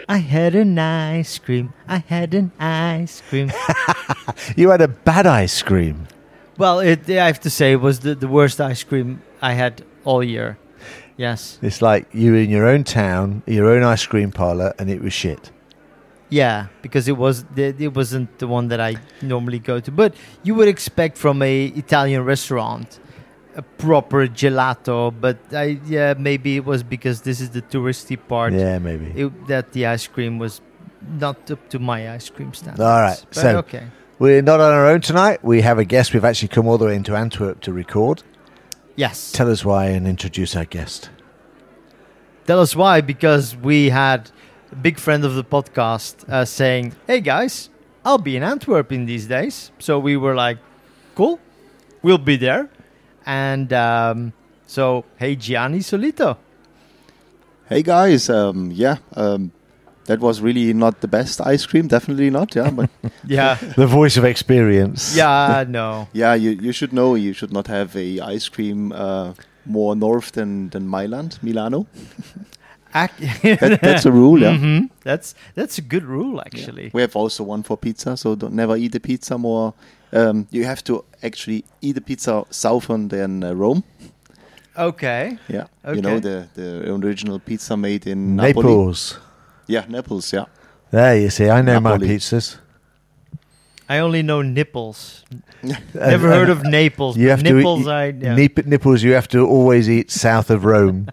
I had an ice cream. I had an ice cream. You had a bad ice cream. Well, I have to say, it was the worst ice cream I had all year. Yes. It's like you were in your own town, your own ice cream parlor, and it was shit. Yeah, because it wasn't the one that I normally go to. But you would expect from a Italian restaurant a proper gelato. But maybe it was because this is the touristy part. Yeah, maybe. That the ice cream was not up to my ice cream standards. All right, But so okay. we're not on our own tonight. We have a guest. We've actually come all the way into Antwerp to record. Yes. Tell us why and introduce our guest. Tell us why, because we had a big friend of the podcast saying, hey guys, I'll be in Antwerp in these days. So we were like, cool, we'll be there. And so, hey Gianni Solito. Hey guys, that was really not the best ice cream, definitely not, yeah. But Yeah, The voice of experience. yeah, no. yeah, you should know you should not have a ice cream more north than Milano. That's a rule, yeah. Mhm. That's a good rule, actually. We have also one for pizza, so don't never eat the pizza more. You have to actually eat the pizza southern than Rome. Okay. Yeah, Okay. you know the original pizza made in Napoli. Naples. Yeah, Naples. Yeah, There, you see, I know Napoli. my pizzas. I only know nipples. Never heard of Naples. You but have nipples, to yeah. nipples. You have to always eat south of Rome.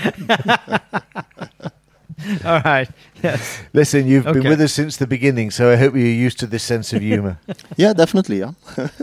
All right. Yes. Listen, you've been Okay. with us since the beginning, so I hope you're used to this sense of humour. yeah, definitely. Yeah,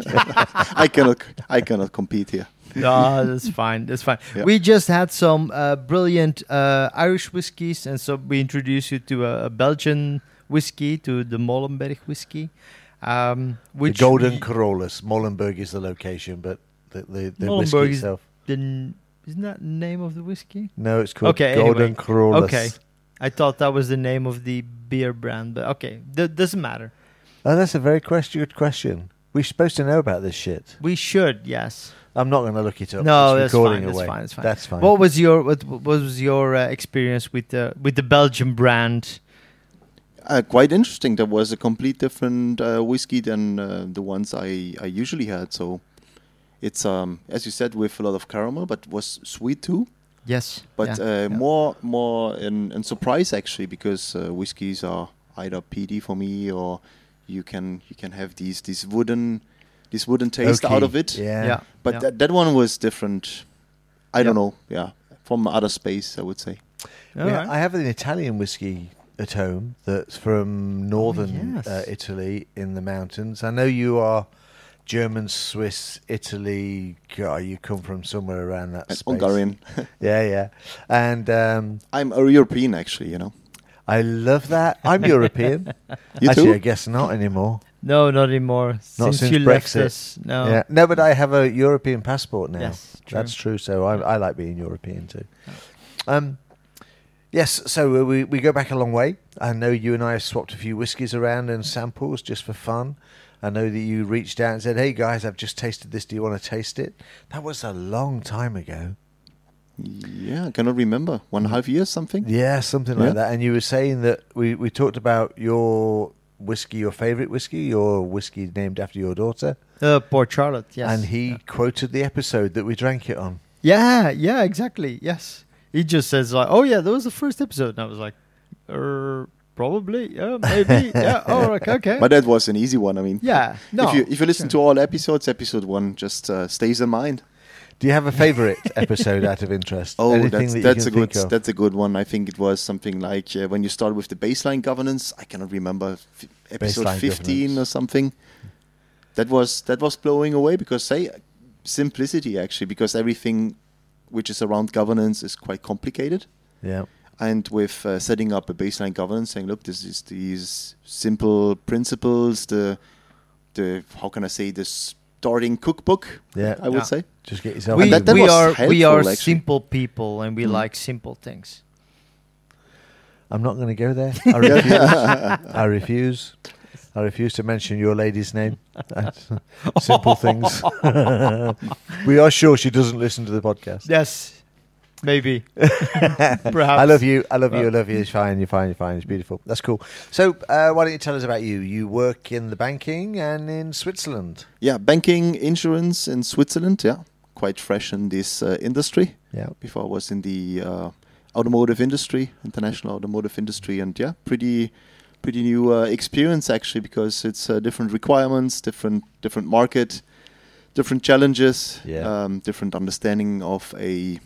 I cannot compete here. No, that's fine. That's fine. Yeah. We just had some brilliant Irish whiskies, and so we introduced you to a Belgian whiskey, to the Molenberg whiskey, The which Golden Corollas. Molenberg is the location, but the whiskey Molenberg is itself. isn't that the name of the whiskey? No, it's called Okay, Golden anyway. Corollas. Okay, I thought that was the name of the beer brand, but okay, doesn't matter. Oh, that's a very good question. We're supposed to know about this shit. We should, yes. I'm not going to look it up. No, It's that's recording fine. That's away. fine. That's fine. That's fine. What was your experience with the Belgian brand? Quite interesting. There was a complete different whiskey than the ones I usually had. So it's as you said, with a lot of caramel, but was sweet too. Yes, But yeah. more in surprise actually, because whiskeys are either peaty for me, or you can have these wooden taste Okay. out of it. Yeah. Yeah. But yeah. that one was different. I Yeah. don't know. Yeah, from outer space, I would say. All Yeah, right. I have an Italian whiskey at home that's from northern yes. Italy in the mountains. I know you are German, Swiss, Italy. God, you come from somewhere around that And space. Hungarian. Yeah. And I'm a European actually. You know. I love that. I'm European. You Actually, too? I guess not anymore. No, not anymore. Not since since you left Brexit. us. No. Yeah. No, but I have a European passport now. Yes, true. That's true. So I like being European too. Yes, so we go back a long way. I know you and I have swapped a few whiskies around and samples just for fun. I know that you reached out and said, hey guys, I've just tasted this. Do you want to taste it? That was a long time ago. Yeah, I cannot remember. 1.5 years, something. Yeah, something Yeah. like that. And you were saying that we talked about your whiskey, your favourite whiskey, your whiskey named after your daughter. Port Charlotte, yes. And he quoted the episode that we drank it on. Yeah, exactly. Yes. He just says like, "Oh yeah, that was the first episode." And I was like, probably, yeah, maybe, yeah. Oh, okay. But that was an easy one. I mean, Yeah, no. if you listen to all episodes, episode 1 just stays in mind. Do you have a favourite episode out of interest? Oh, Anything that's that a you good can think of? that's a good one. I think it was something like when you start with the baseline governance. I cannot remember episode Baseline 15 governance. or something. That was blowing away because simplicity actually, because everything which is around governance is quite complicated. Yeah. And with setting up a baseline governance, saying, look, this is these simple principles, the how can I say, the starting cookbook, Yeah. I would say. Just get yourself. we And that we was are helpful, actually. simple people, and we Mm. like simple things. I'm not going to go there. I refuse. I refuse. I refuse to mention your lady's name. That's simple things. We are sure she doesn't listen to the podcast. Yes, Maybe. Perhaps. I love you. I love you. I love you. It's fine. You're fine. You're fine. It's beautiful. That's cool. So, why don't you tell us about you? You work in the banking and in Switzerland. Yeah, banking, insurance in Switzerland. Yeah, quite fresh in this industry. Yeah. Before I was in the automotive industry, international automotive industry, and yeah, pretty new experience actually, because it's different requirements, different market, different challenges, different understanding of a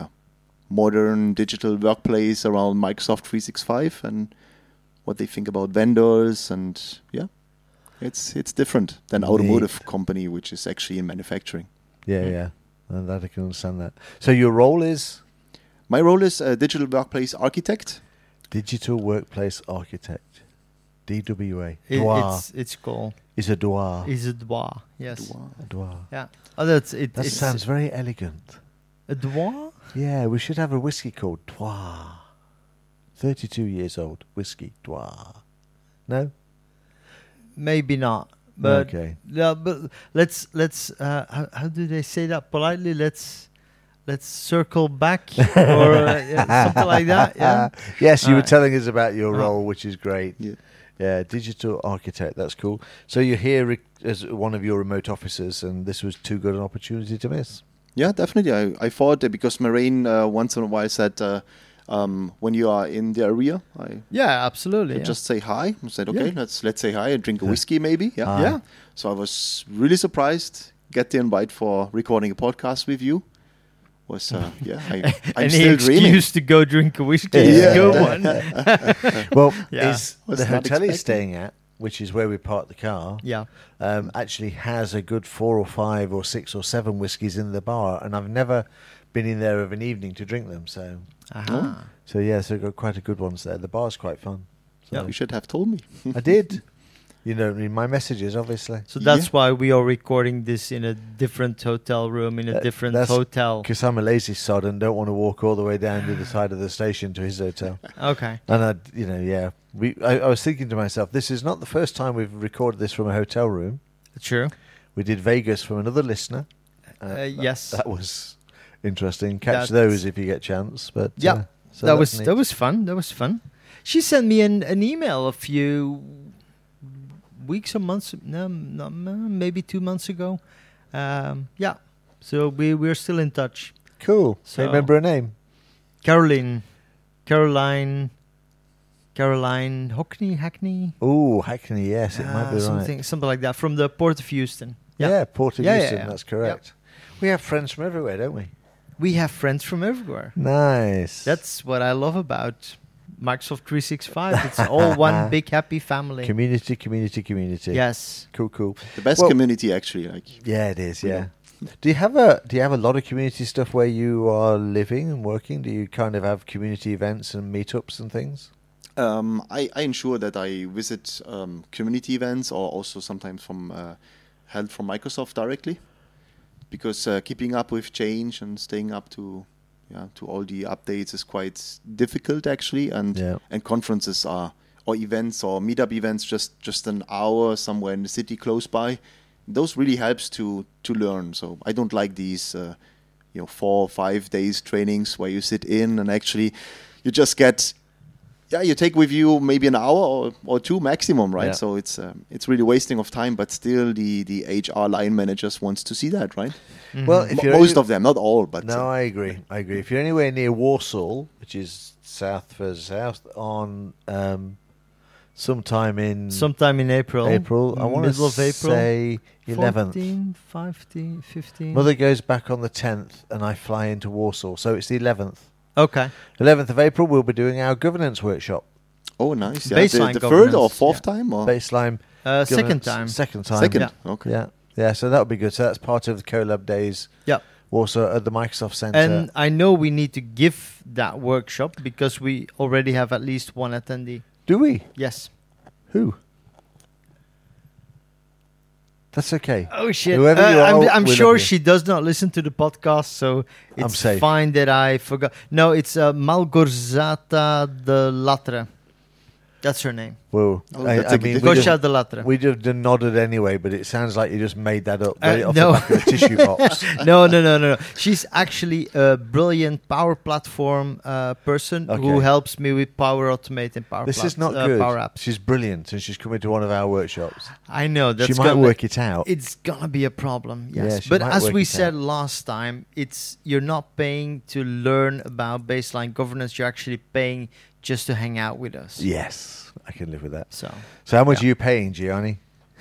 modern digital workplace around Microsoft 365 and what they think about vendors, and it's different than automotive company, which is actually in manufacturing. Yeah. And that I can understand that. So your role is? My role is a digital workplace architect. Digital workplace architect. DWA. It's called. Is a DWA. Is a DWA. Yes. A DWA. Yeah. Oh, that's it. That sounds very elegant. A DWA? Yeah, we should have a whiskey called DWA. 32 years old. Whiskey. DWA. No? Maybe not. But okay. Yeah, but let's how do they say that politely? Let's circle back or something like that. Yeah. Yes, you were Right. telling us about your role, which is great. Yeah, digital architect. That's cool. So you're here as one of your remote officers, and this was too good an opportunity to miss. Yeah, definitely. I thought that because Marine once in a while said when you are in the area, Yeah, absolutely. Yeah. just say hi. I said, okay, Yeah. let's say hi and drink a whiskey maybe. Yeah. Ah. Yeah. So I was really surprised, get the invite for recording a podcast with you. Was I'm Any still dreaming. excuse to go drink a whiskey is Yeah. a good one. Well, Yeah. is Was the not hotel he's expecting. staying at, which is where we parked the car, Yeah. actually has a good 4 or 5 or 6 or 7 whiskies in the bar, and I've never been in there of an evening to drink them. So Aha. we've got quite a good ones there. The bar's quite fun. So You should have told me. I did. You don't read my messages, obviously. So that's Yeah. why we are recording this in a different hotel room in a different that's hotel. Because I'm a lazy sod and don't want to walk all the way down to the side of the station to his hotel. Okay. And I was thinking to myself, this is not the first time we've recorded this from a hotel room. True. We did Vegas from another listener. Yes. That was interesting. Catch That's- those if you get chance. But Yeah. so that that's was neat. that was fun. That was fun. She sent me an email a few weeks or months, maybe 2 months ago. Yeah. So we're still in touch. cool. So So- remember her name? Caroline Hackney. Oh, Hackney. Yes, it might be right. Something like that from the Port of Houston. Yeah, Port of Yeah, Houston. yeah. That's correct. We have friends from everywhere, don't we? We have friends from everywhere. Nice. That's what I love about Microsoft 365. It's all one big happy family. community. Yes. Cool. The best Well- community actually. Like Yeah, it is. We Yeah. know. Do you have a lot of community stuff where you are living and working? Do you kind of have community events and meetups and things? I ensure that I visit community events or also sometimes from held from Microsoft directly, because keeping up with change and staying up to all the updates is quite difficult actually, and Yeah. and conferences are or events or meetup events just an hour somewhere in the city close by. Those really helps to learn. So I don't like these 4 or 5 days trainings where you sit in and actually you just get you take with you maybe an hour or 2 maximum, right? Yeah. So it's really wasting of time, but still the HR line managers wants to see that, right? Mhm. Well, if you're Most of them, not all, but No, I agree. If you're anywhere near Warsaw, which is further south, on sometime in sometime in April. I want middle to of April. say 11th. 14, 15, 15. Mother goes back on the 10th, and I fly into Warsaw, so it's the 11th. Okay. 11th of April, we'll be doing our governance workshop. oh, nice. Yeah. Baseline The third or governance, fourth yeah. time or Baseline. Second governance- time. Second time. second? Yeah. Okay. Yeah. So that'll be good. So that's part of the CoLab days. Yeah. Warsaw at the Microsoft Center. And I know we need to give that workshop because we already have at least one attendee. Do we? Yes. Who? That's okay. Oh shit! Whoever you are, I'm we sure love you. she does not listen to the podcast, so I'm it's safe. fine that I forgot. No, it's Malgorzata de Latre. That's her name. Well, Oh, I that's a mean, good- Gosha Delatra. we'd have done nodded anyway, but it sounds like you just made that up right off no. the back of a tissue box. No. She's actually a brilliant Power Platform person who Okay. helps me with Power Automate and Power This is not Power good. Apps. She's brilliant, and she's coming to one of our workshops. I know that's She might gonna, work it out. It's gonna be a problem. Yes, Yeah, she but might as work we it said out. last time, it's you're not paying to learn about baseline governance. You're actually paying just to hang out with us. Yes, I can live with that. So So how much Yeah. are you paying, Gianni?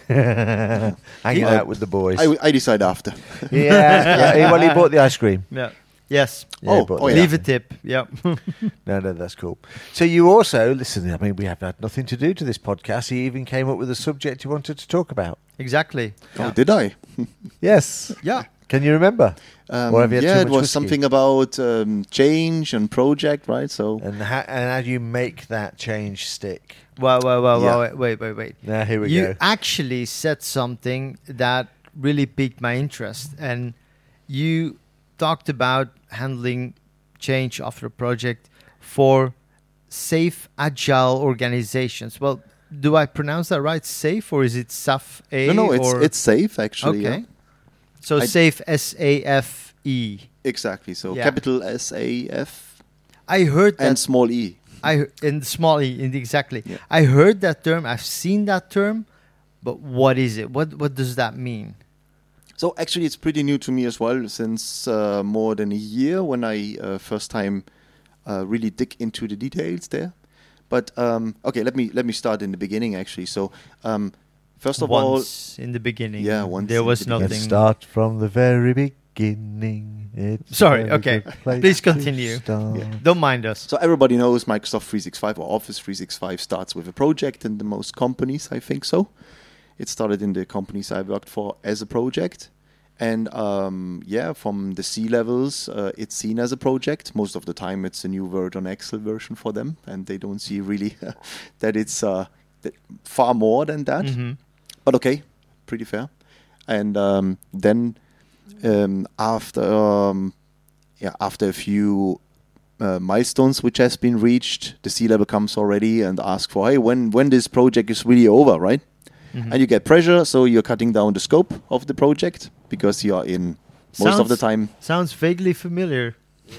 Hanging out with the boys. I decide after. yeah. Well, he bought the ice cream. yeah, yes. Yeah, he bought the yeah. ice Leave a cream. tip. Yeah. No, that's cool. So you also, listen, I mean, we have had nothing to do to this podcast. He even came up with a subject you wanted to talk about. Exactly. Oh, Yeah. did I? Yes. Yeah. Can you remember? Or have you had Yeah, too it much was whiskey? something about change and project, right? So And how do you make that change stick? Well, Yeah. wait. Now, here we You go. actually said something that really piqued my interest, and you talked about handling change after a project for safe, agile organizations. Well, do I pronounce that right? Safe, or is it SAFE? no, or? it's safe actually. okay. Yeah. So I- safe, SAFE. Exactly. So Yeah. capital SAF I heard that. and small e. In small e, exactly. Yeah. I heard that term. I've seen that term, but what is it? What does that mean? So actually, it's pretty new to me as well. Since more than a year, when I first time really dig into the details there. But okay, let me start in the beginning actually. So first of Once in the beginning, Yeah, once there in was the beginning. nothing. Let's start from the very beginning. It's Sorry, a very okay. good place Please to continue. start. Yeah. Don't mind us. So everybody knows Microsoft 365 or Office 365 starts with a project in the most companies, I think so. It started in the companies I worked for as a project. And from the C-levels, it's seen as a project. Most of the time it's a new Word on Excel version for them. And they don't see really that it's that far more than that. Mhm. But okay, pretty fair. And then after a few milestones which has been reached, the C-level comes already and asks for, hey, when this project is really over, right? Mhm. And you get pressure, so you're cutting down the scope of the project because you are in most of the time. Sounds vaguely familiar.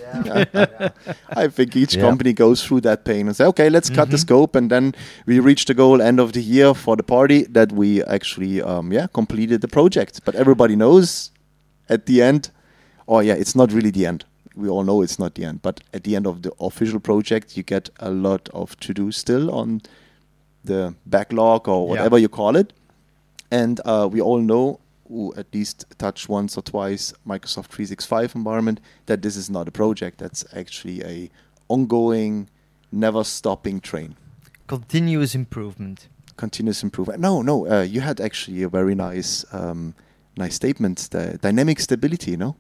I think each Yeah. company goes through that pain and say, okay, let's cut the Mhm. scope, and then we reach the goal end of the year for the party that we actually completed the project. But everybody knows at the end, it's not really the end. We all know it's not the end, but at the end of the official project, you get a lot of to do still on the backlog or whatever you call it. And we all know, who at least touch once or twice Microsoft 365 environment, that this is not a project. That's actually a ongoing, never stopping train. Continuous improvement. Continuous improvement. No. You had actually a very nice statement. The dynamic stability, no?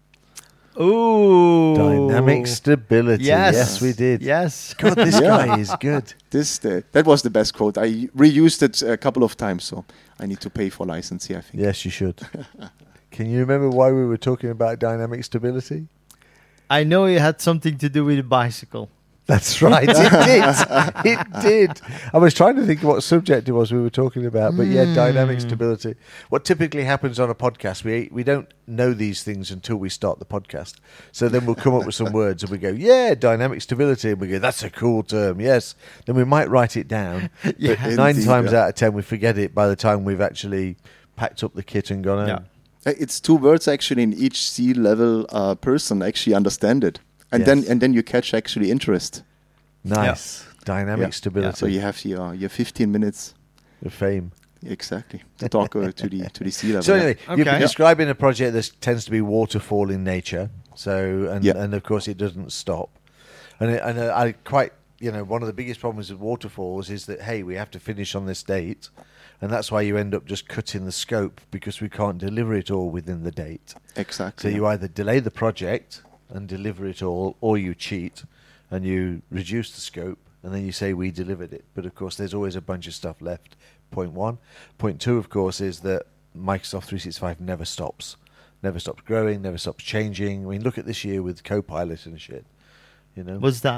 Ooh. Dynamic stability. Yes, we did. Yes. God, this Yeah. guy is good. That was the best quote. I reused it a couple of times, so I need to pay for license here, I think. Yes, you should. Can you remember why we were talking about dynamic stability? I know it had something to do with a bicycle. That's right. It did. It did. I was trying to think of what subject it was we were talking about, but yeah, dynamic stability. What typically happens on a podcast, we don't know these things until we start the podcast. So then we'll come up with some words and we go, yeah, dynamic stability. And we go, that's a cool term. Yes. Then we might write it down. Yeah. But 9 Indeed, times yeah. out of 10, we forget it by the time we've actually packed up the kit and gone home. Yeah. It's two words actually, in each C-level person actually understand it. And Yes. then you catch actually interest. Nice. Dynamic Yeah. stability. So you have your 15 minutes The fame. exactly to talk to the C-level. So anyway, you've been Okay. describing a project that tends to be waterfall in nature. So and of course it doesn't stop. And I quite one of the biggest problems with waterfalls is that hey, we have to finish on this date, and that's why you end up just cutting the scope because we can't deliver it all within the date. Exactly. So you either delay the project and deliver it all, or you cheat and you reduce the scope, and then you say we delivered it. But of course, there's always a bunch of stuff left. Point one. Point two, of course, is that Microsoft 365 never stops growing, never stops changing. I mean, look at this year with Copilot and shit. What's that?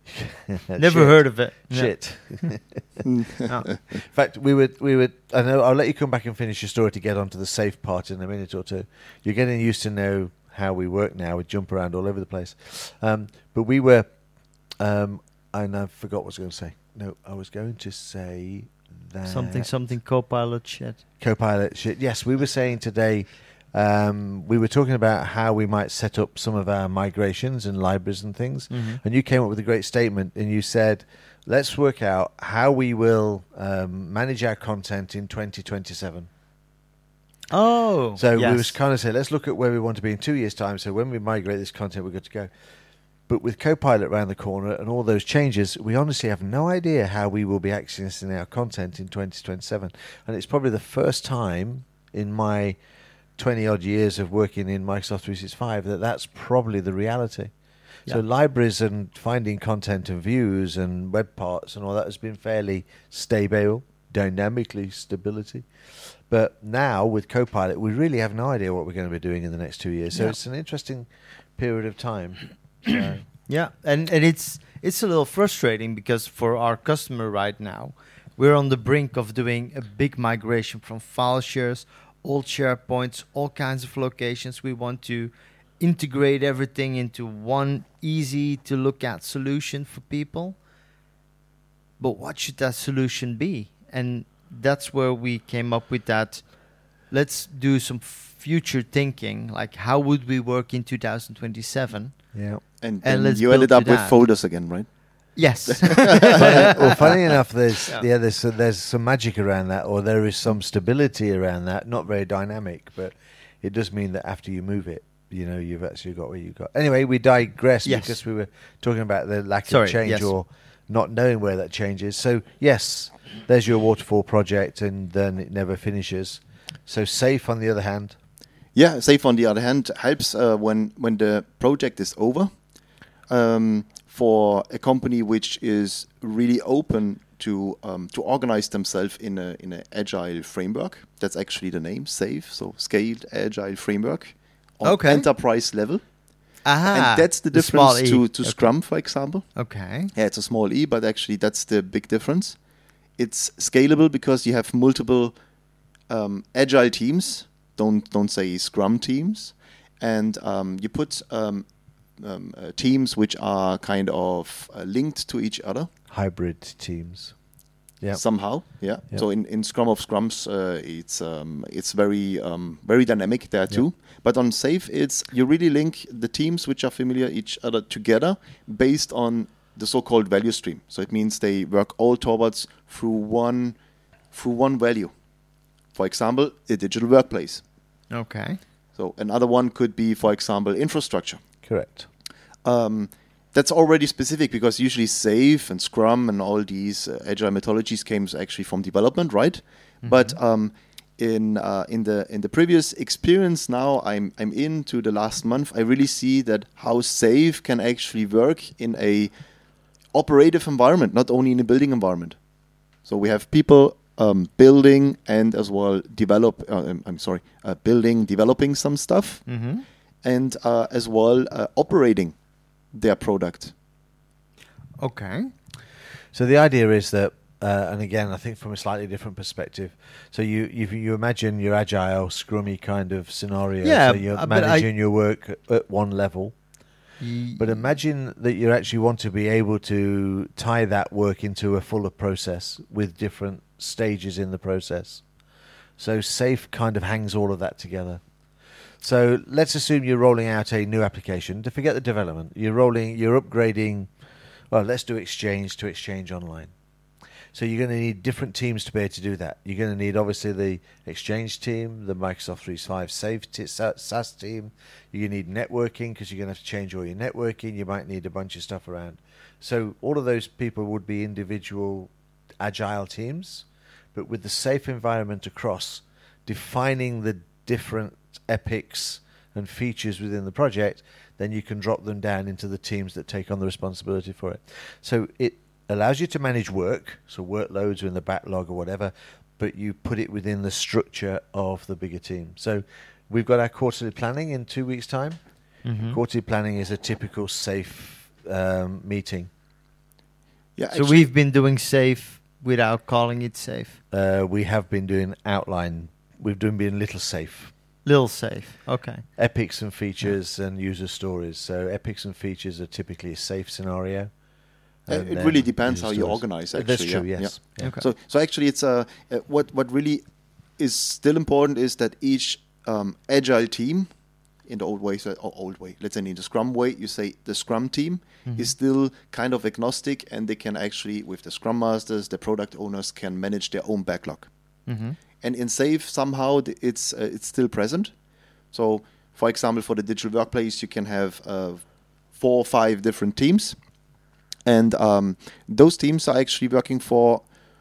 Never heard of it. Shit. No. In fact, we would. I know. I'll let you come back and finish your story to get onto the safe part in a minute or two. You're getting used to know how we work now. We jump around all over the place. But we were, and I forgot what I was going to say. No, I was going to say that Something Copilot shit. Copilot shit. Yes, we were saying today. We were talking about how we might set up some of our migrations and libraries and things, and you came up with a great statement, and you said, let's work out how we will manage our content in 2027. Oh, So yes. we was kind of saying, let's look at where we want to be in 2 years' time, so when we migrate this content, we're good to go. But with Copilot around the corner and all those changes, we honestly have no idea how we will be accessing our content in 2027. And it's probably the first time in my 20-odd years of working in Microsoft 365 that's probably the reality. So Yeah. libraries and finding content and views and web parts and all that has been fairly stable, dynamically stability. But now with Copilot, we really have no idea what we're going to be doing in the next 2 years. So Yeah. it's an interesting period of time. So, Yeah, and it's a little frustrating because for our customer right now, we're on the brink of doing a big migration from file shares, old SharePoints, all kinds of locations. We want to integrate everything into one easy to look at solution for people. But what should that solution be? And that's where we came up with that. Let's do some future thinking, like how would we work in 2027? yeah. And And let's you ended build up to with that. folders again, right? Yes. Funny enough, Yeah. there's some magic around that, or there is some stability around that. Not very dynamic, but it does mean that after you move it, you've actually got where you got. Anyway, we digress Yes. because we were talking about the lack Sorry, of change yes. or not knowing where that change is. So yes, there's your waterfall project, and then it never finishes. So safe, on the other hand. Yeah, safe on the other hand helps when the project is over. For a company which is really open to organize themselves in a agile framework. That's actually the name, SAFe, so Scaled Agile Framework on Okay. enterprise level. Aha, And that's the small difference E. to Scrum, for example. Okay. Yeah, it's a small E, but actually that's the big difference. It's scalable because you have multiple agile teams. Don't say Scrum teams, and you put teams which are kind of linked to each other Hybrid teams. Yeah. somehow. Yeah. Yep. So in Scrum of Scrums, it's very dynamic there too. But on Safe, you really link the teams which are familiar each other together based on the so-called value stream. So it means they work all towards through one value. For example, a digital workplace. Okay. So another one could be, for example, infrastructure. Correct. That's already specific because usually Safe and Scrum and all these agile methodologies came actually from development, right? Mm-hmm. But in the previous experience now I'm into the last month, I really see that how Safe can actually work in a operative environment, not only in a building environment. So we have people building and as well developing some stuff, Mm-hmm. and as well operating their product. Okay. So the idea is that, and again, I think from a slightly different perspective. So you imagine your agile, scrummy kind of scenario. Yeah, So you're but managing your work at one level. But imagine that you actually want to be able to tie that work into a fuller process with different stages in the process. So Safe kind of hangs all of that together. So let's assume you're rolling out a new application. To forget the development, you're upgrading. Well, let's do Exchange to Exchange Online. So you're going to need different teams to be able to do that. You're going to need, obviously, the Exchange team, the Microsoft 365 SaaS team. You're going to need networking because you're going to have to change all your networking. You might need a bunch of stuff around. So all of those people would be individual agile teams, but with the safe environment across, defining the different epics and features within the project, then you can drop them down into the teams that take on the responsibility for it. So it allows you to manage work, so workloads are in the backlog or whatever, but you put it within the structure of the bigger team. So we've got our quarterly planning in 2 weeks' time. Mm-hmm. Quarterly planning is a typical safe meeting. Yeah, So we've been doing safe without calling it safe. We have been doing outline. We've been little safe. Little safe. Okay. Epics and features and user stories. So epics and features are typically a safe scenario. And it then really depends user how you stories. organize. Actually, That's true. yeah. Yes. Yeah. Yeah. Okay. So actually, it's what really is still important is that each agile team, in the old way, let's say in the Scrum way, you say the Scrum team is still kind of agnostic, and they can actually, with the Scrum Masters, the product owners, can manage their own backlog. Mm-hmm. And in Safe, somehow it's still present. So, for example, for the digital workplace, you can have 4 or 5 different teams, and those teams are actually working for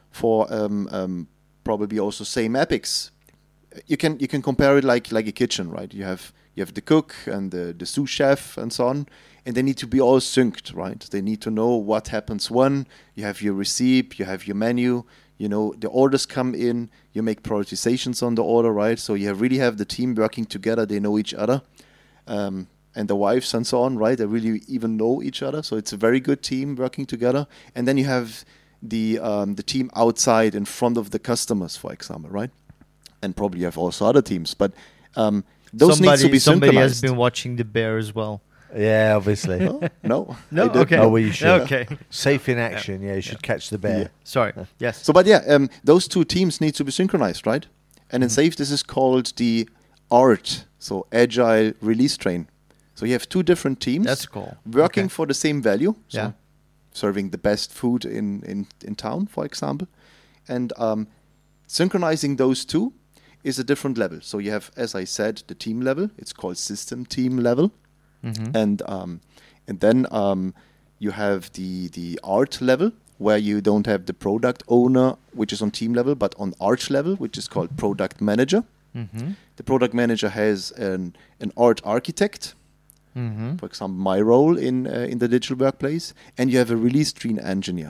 probably also same epics. You can compare it like a kitchen, right? You have the cook and the sous chef and so on, and they need to be all synced, right? They need to know what happens when. You have your receipt, you have your menu. You know, the orders come in, you make prioritizations on the order, right? So you really have the team working together, they know each other. And the wives and so on, right? They really even know each other. So it's a very good team working together. And then you have the team outside in front of the customers, for example, right? And probably you have also other teams. But those need to be Somebody has synchronized. been watching The Bear as well. Yeah, obviously. Oh, no. No? I didn't. Okay. Oh, well, you should. Okay. Safe in action. Yeah, you should catch the bear. Yeah. Sorry. Yes. So, but those two teams need to be synchronized, right? And in Safe, this is called the ART, so Agile Release Train. So you have 2 different teams That's cool. working Okay. for the same value. So Yeah. serving the best food in town, for example. And synchronizing those 2 is a different level. So you have, as I said, the team level. It's called system team level. Mm-hmm. And then you have the art level, where you don't have the product owner, which is on team level, but on art level, which is called product manager. Mm-hmm. The product manager has an art architect, Mm-hmm. for example, my role in the digital workplace, and you have a release train engineer.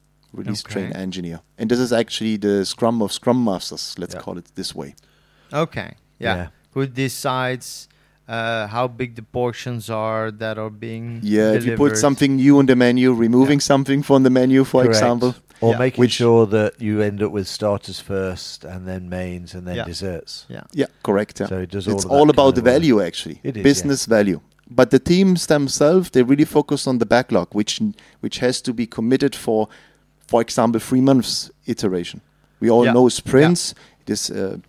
And this is actually the Scrum of Scrum Masters, let's Yeah. call it this way. Okay. Yeah. Yeah. Who decides how big the portions are that are being Yeah, if you put delivered? something new on the menu, removing something from the menu, for Correct. example. Or Yeah. making Which- sure that you end up with starters first and then mains and then Yeah. desserts. Yeah. Yeah, correct. Yeah. So it does all It's of that all about kind the of work. value, actually. It is, Business value. But the teams themselves, they really focus on the backlog, which has to be committed for example, 3 months iteration. We all Yeah. know sprints. This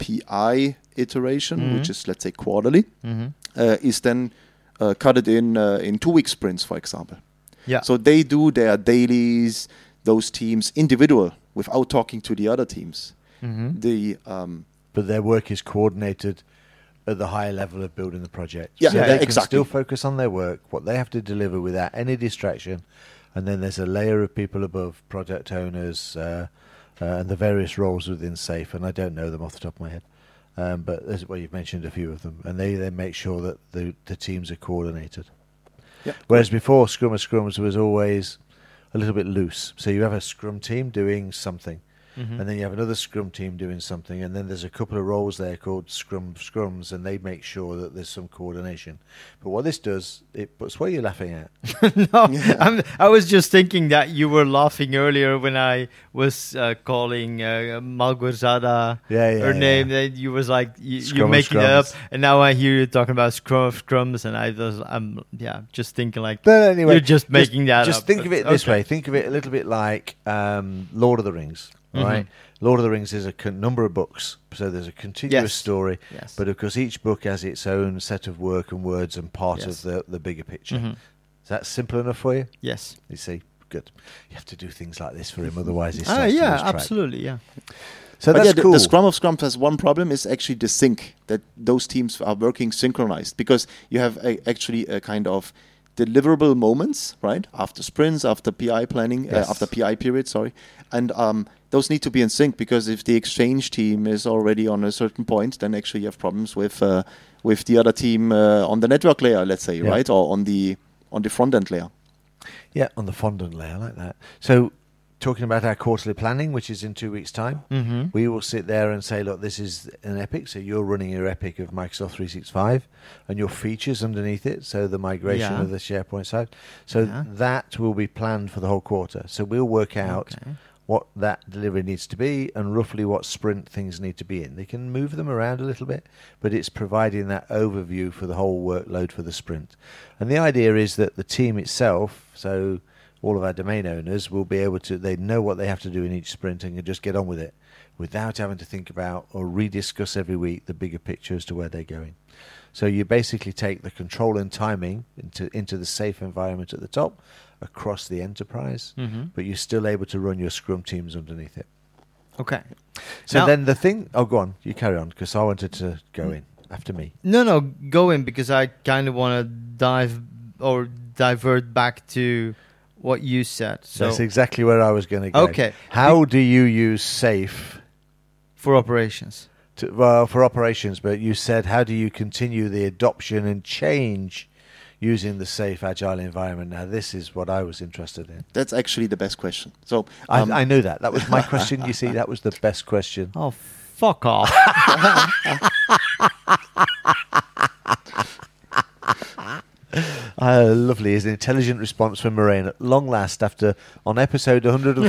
PI iteration, Mhm. which is, let's say, quarterly, Mm-hmm. is then cut it in 2-week sprints, for example. Yeah. So they do their dailies, those teams, individual, without talking to the other teams. Mm-hmm. The But their work is coordinated at the higher level of building the project. Yeah, so yeah, they can exactly. still focus on their work, what they have to deliver without any distraction. And then there's a layer of people above, project owners, and the various roles within SAFE. And I don't know them off the top of my head. But you've mentioned a few of them. And they then make sure that the teams are coordinated. Yeah. Whereas before, Scrum of Scrums was always a little bit loose. So you have a Scrum team doing something. Mm-hmm. And then you have another Scrum team doing something, and then there's a couple of roles there called Scrums, and they make sure that there's some coordination. But what this does, what are you laughing at? No, I was just thinking that you were laughing earlier when I was calling Malgorzata her name. That you was like you're Scrum of making it up, Scrums. and now I hear you talking about Scrum of Scrums, and I'm just thinking like But anyway, you're just making that Just up. think of it this Okay. way. Think of it a little bit like Lord of the Rings. Right, Lord of the Rings is a number of books, so there's a continuous Yes. story. Yes. But of course, each book has its own set of work and words and part Yes. of the bigger picture. Mhm. Is that simple enough for you? Yes. You see, good. You have to do things like this for him, otherwise he Ah, starts to yeah, lose track. absolutely, yeah. So But that's yeah, cool. the Scrum of Scrum has one problem, is actually the sync, that those teams are working synchronized, because you have actually a kind of deliverable moments, right? After sprints, after PI planning, Yes. after PI period, sorry. And those need to be in sync, because if the exchange team is already on a certain point, then actually you have problems with the other team on the network layer, let's say, Yeah. right? Or on the front end layer. Yeah, on the fondant layer, I like that. So talking about our quarterly planning, which is in 2 weeks' time. Mm-hmm. We will sit there and say, look, this is an epic. So you're running your epic of Microsoft 365 and your features underneath it. So the migration Yeah. of the SharePoint side. So Yeah. that will be planned for the whole quarter. So we'll work out Okay. what that delivery needs to be and roughly what sprint things need to be in. They can move them around a little bit, but it's providing that overview for the whole workload for the sprint. And the idea is that the team itself, so all of our domain owners, will be able to, they know what they have to do in each sprint and can just get on with it without having to think about or rediscuss every week the bigger picture as to where they're going. So you basically take the control and timing into the safe environment at the top across the enterprise, Mm-hmm. but you're still able to run your Scrum teams underneath it. Okay. So Now- then the thing... Oh, go on. You carry on, because I wanted to go in after me. No, go in, because I kind of want to divert back to what you said. So That's exactly where I was going to go. Okay. How do you use SAFe for operations. for operations? But you said, how do you continue the adoption and change using the SAFe agile environment? Now, this is what I was interested in. That's actually the best question. So I knew that. That was my question. You see, that was the best question. Oh, fuck off. Lovely. Is an intelligent response from Moraine at long last on episode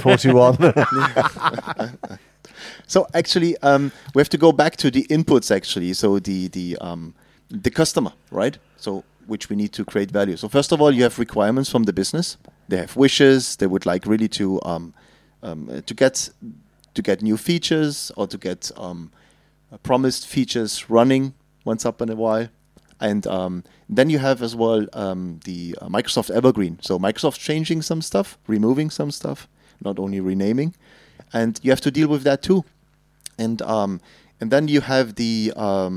141. So actually, we have to go back to the inputs. Actually, so the customer, right? So which we need to create value. So first of all, you have requirements from the business. They have wishes. They would like really to get new features or to get promised features running once up in a while. And then you have as well the Microsoft Evergreen. So Microsoft changing some stuff, removing some stuff, not only renaming, and you have to deal with that too. And then you have the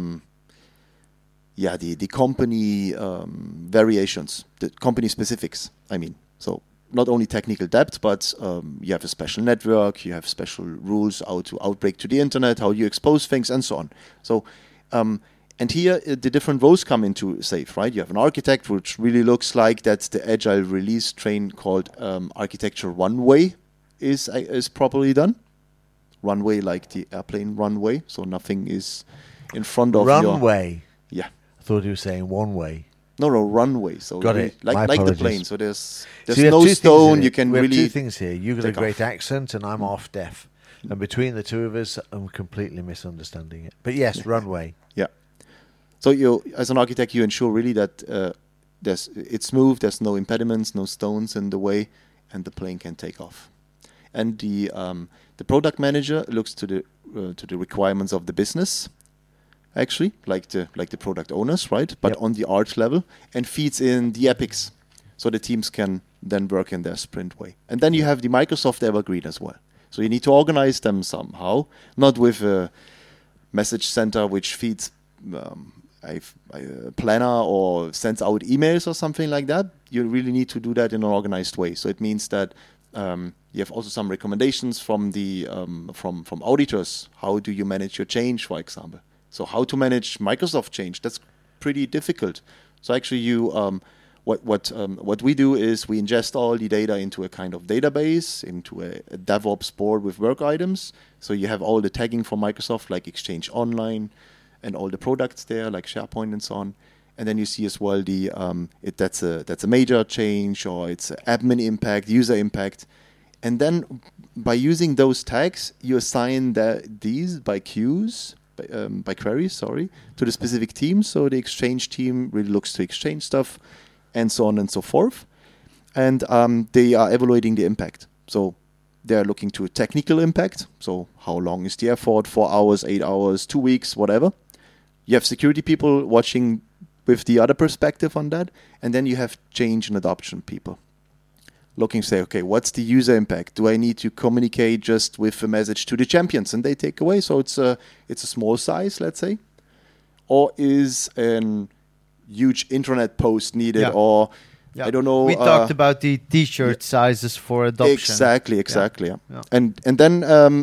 company variations, the company specifics. I mean, so not only technical depth, but you have a special network, you have special rules how to outbreak to the internet, how you expose things, and so on. So. And here, the different roles come into SAFe, right? You have an architect, which really looks like that's the agile release train called architecture runway is properly done. Runway like the airplane runway, so nothing is in front of Runway. Yeah. I thought he was saying one way. No, runway. So Got really, it. My like the apologies. plane. So there's So we have no two things stone. in You it. can we have really two things here. You've got a take great off. accent, and I'm off deaf. And between the two of us, I'm completely misunderstanding it. But yes, runway. Yeah. So you, as an architect, you ensure really that it's smooth. There's no impediments, no stones in the way, and the plane can take off. And the product manager looks to the requirements of the business, actually, like the product owners, right? But Yep. on the art level, and feeds in the epics, so the teams can then work in their sprint way. And then you have the Microsoft Evergreen as well. So you need to organize them somehow, not with a message center which feeds a planner or sends out emails or something like that. You really need to do that in an organized way. So it means that you have also some recommendations from the from auditors. How do you manage your change, for example? So how to manage Microsoft change? That's pretty difficult. So actually, you what we do is we ingest all the data into a kind of database, into a DevOps board with work items. So you have all the tagging from Microsoft, like Exchange Online, and all the products there, like SharePoint and so on. And then you see as well that's a major change, or it's admin impact, user impact. And then by using those tags, you assign these by queries, to the specific team. So the Exchange team really looks to Exchange stuff, and so on and so forth. And they are evaluating the impact. So they are looking to a technical impact. So how long is the effort? 4 hours, 8 hours, 2 weeks, whatever. You have security people watching with the other perspective on that. And then you have change and adoption people looking to say, okay, what's the user impact? Do I need to communicate just with a message to the champions and they take away? So it's a small size, let's say. Or is an huge intranet post needed? Yeah. Or Yeah. I don't know. We talked about the T-shirt sizes for adoption. Exactly. Yeah. Yeah. And then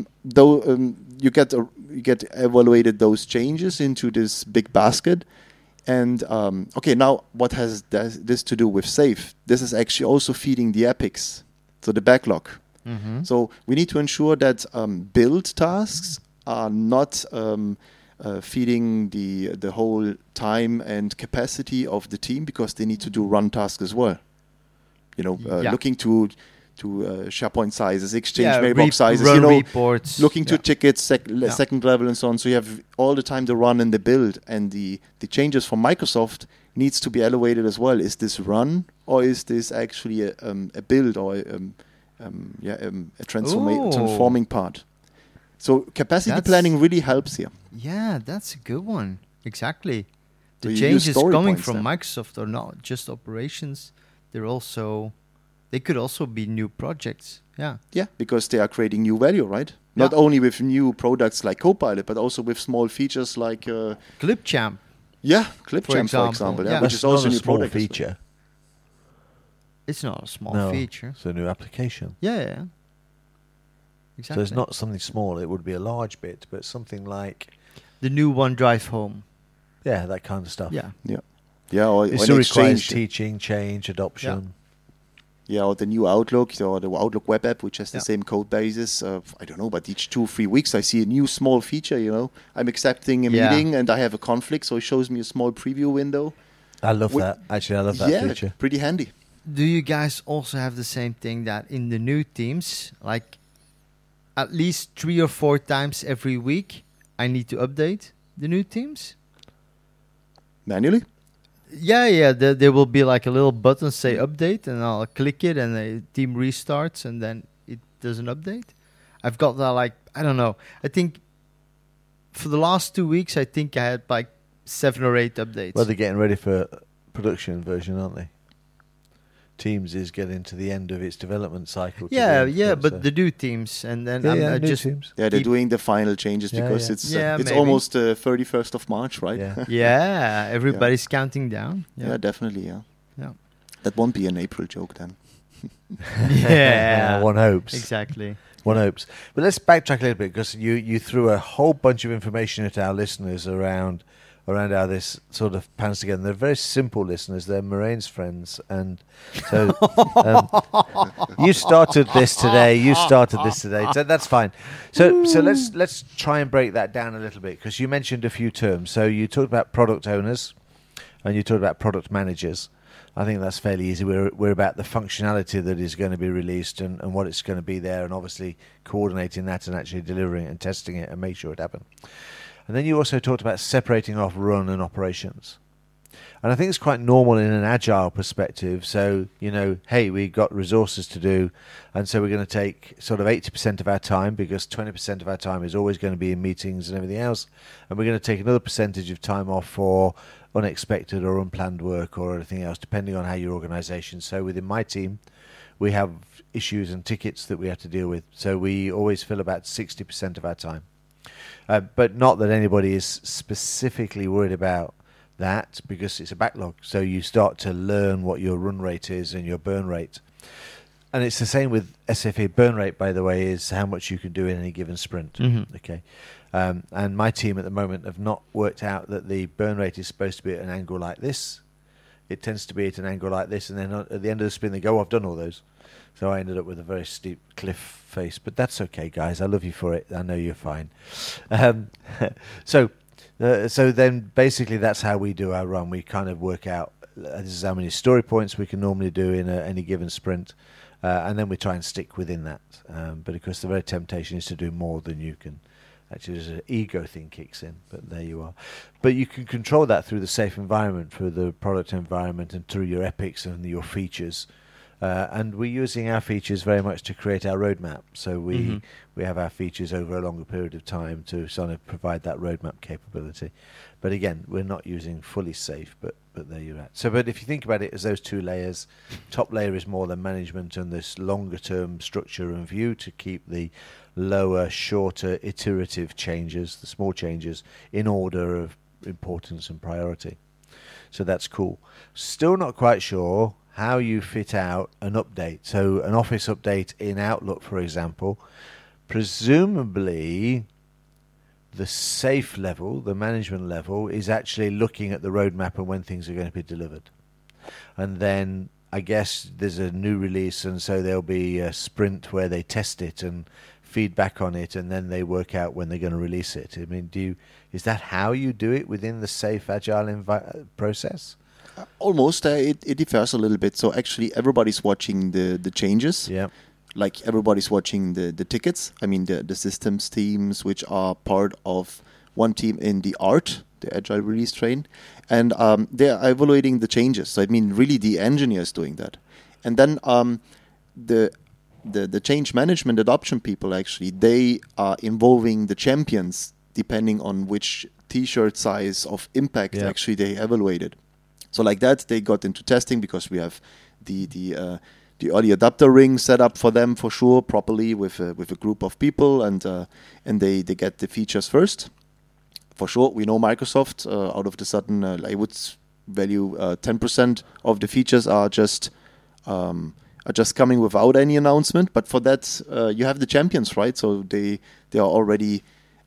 you get evaluated those changes into this big basket. And okay, now what has this to do with SAFe? This is actually also feeding the epics, so the backlog. Mm-hmm. So we need to ensure that build tasks are not feeding the whole time and capacity of the team, because they need to do run tasks as well. Looking to SharePoint sizes, Exchange mailbox sizes, run reports, looking to tickets, second level and so on. So you have all the time the run and the build, and the changes from Microsoft needs to be evaluated as well. Is this run, or is this actually a build, or a transforming part? So capacity planning really helps here. Yeah, that's a good one. Exactly. So The you changes use story coming points from then. Microsoft are not just operations. They could also be new projects. Yeah. Yeah, because they are creating new value, right? Not only with new products like Copilot, but also with small features like Clipchamp. Clipchamp, for example, yeah. which That's is also not a a new small product. as well. feature. It's not a small No, feature. it's a new application. Yeah. Exactly. So it's not something small. It would be a large bit, but something like, the new OneDrive Home. yeah, that kind of stuff. Yeah. Yeah, or It an still requires Exchange. teaching, change, adoption. Yeah, or the new Outlook, or the Outlook web app, which has the Yeah. same code basis. I don't know, but each 2-3 weeks I see a new small feature. I'm accepting a Yeah. meeting and I have a conflict, so it shows me a small preview window. I love that. Actually, I love that yeah, feature. pretty handy. Do you guys also have the same thing that in the new teams, like at least 3 or 4 times every week, I need to update the new teams? Manually? Yeah. There will be like a little button say update, and I'll click it, and the team restarts, and then it does an update. I've got that, like, I don't know. I think for the last 2 weeks, I think I had like 7 or 8 updates. Well, they're getting ready for production version, aren't they? Teams is getting to the end of its development cycle. But the new teams, and then I new just teams. Yeah, they're Keep- doing the final changes Yeah, because yeah. it's maybe. almost 31st of March, right? Yeah. everybody's counting down. Yeah, definitely, yeah. Yeah. That won't be an April joke then. Yeah. One hopes. Exactly. One hopes. But let's backtrack a little bit, because you threw a whole bunch of information at our listeners around how this sort of pans together. And they're very simple listeners. They're Moraine's friends. And so you started this today. So that's fine. So let's try and break that down a little bit, because you mentioned a few terms. So you talked about product owners and you talked about product managers. I think that's fairly easy. We're about the functionality that is going to be released and what it's going to be there, and obviously coordinating that and actually delivering it and testing it and make sure it happens. And then you also talked about separating off run and operations. And I think it's quite normal in an agile perspective. So, hey, we got resources to do, and so we're going to take sort of 80% of our time, because 20% of our time is always going to be in meetings and everything else. And we're going to take another percentage of time off for unexpected or unplanned work or anything else, depending on how your organisation. So within my team, we have issues and tickets that we have to deal with. So we always fill about 60% of our time. But not that anybody is specifically worried about that, because it's a backlog. So you start to learn what your run rate is and your burn rate. And it's the same with SFA. Burn rate, by the way, is how much you can do in any given sprint. Mm-hmm. Okay. And my team at the moment have not worked out that the burn rate is supposed to be at an angle like this. It tends to be at an angle like this, and then at the end of the sprint they go, I've done all those. So I ended up with a very steep cliff face. But that's okay, guys. I love you for it. I know you're fine. So then basically that's how we do our run. We kind of work out this is how many story points we can normally do in any given sprint. And then we try and stick within that. But of course the very temptation is to do more than you can. Actually, there's an ego thing kicks in, but there you are. But you can control that through the safe environment, through the product environment, and through your epics and your features. And we're using our features very much to create our roadmap. So we have our features over a longer period of time to sort of provide that roadmap capability. But again, we're not using fully safe, but there you're at. So, but if you think about it as those two layers, top layer is more the management and this longer term structure and view to keep the lower, shorter, iterative changes, the small changes, in order of importance and priority. So that's cool. Still not quite sure how you fit out an update. So an Office update in Outlook, for example, presumably the safe level, the management level, is actually looking at the roadmap and when things are going to be delivered. And then I guess there's a new release, and so there'll be a sprint where they test it and feedback on it, and then they work out when they're going to release it. I mean, is that how you do it within the safe agile process? Almost. It differs a little bit. So actually, everybody's watching the changes. Yeah. Like everybody's watching the tickets. I mean, the systems teams, which are part of one team in the ART, the Agile Release Train, and they are evaluating the changes. So I mean, really, the engineer is doing that, and then the change management adoption people, actually, they are involving the champions depending on which T-shirt size of impact actually they evaluated. So like that, they got into testing because we have the early adapter ring set up for them for sure properly with a group of people, and they get the features first. For sure, we know Microsoft out of the sudden I would value 10% of the features are just coming without any announcement. But for that, you have the champions, right? So they are already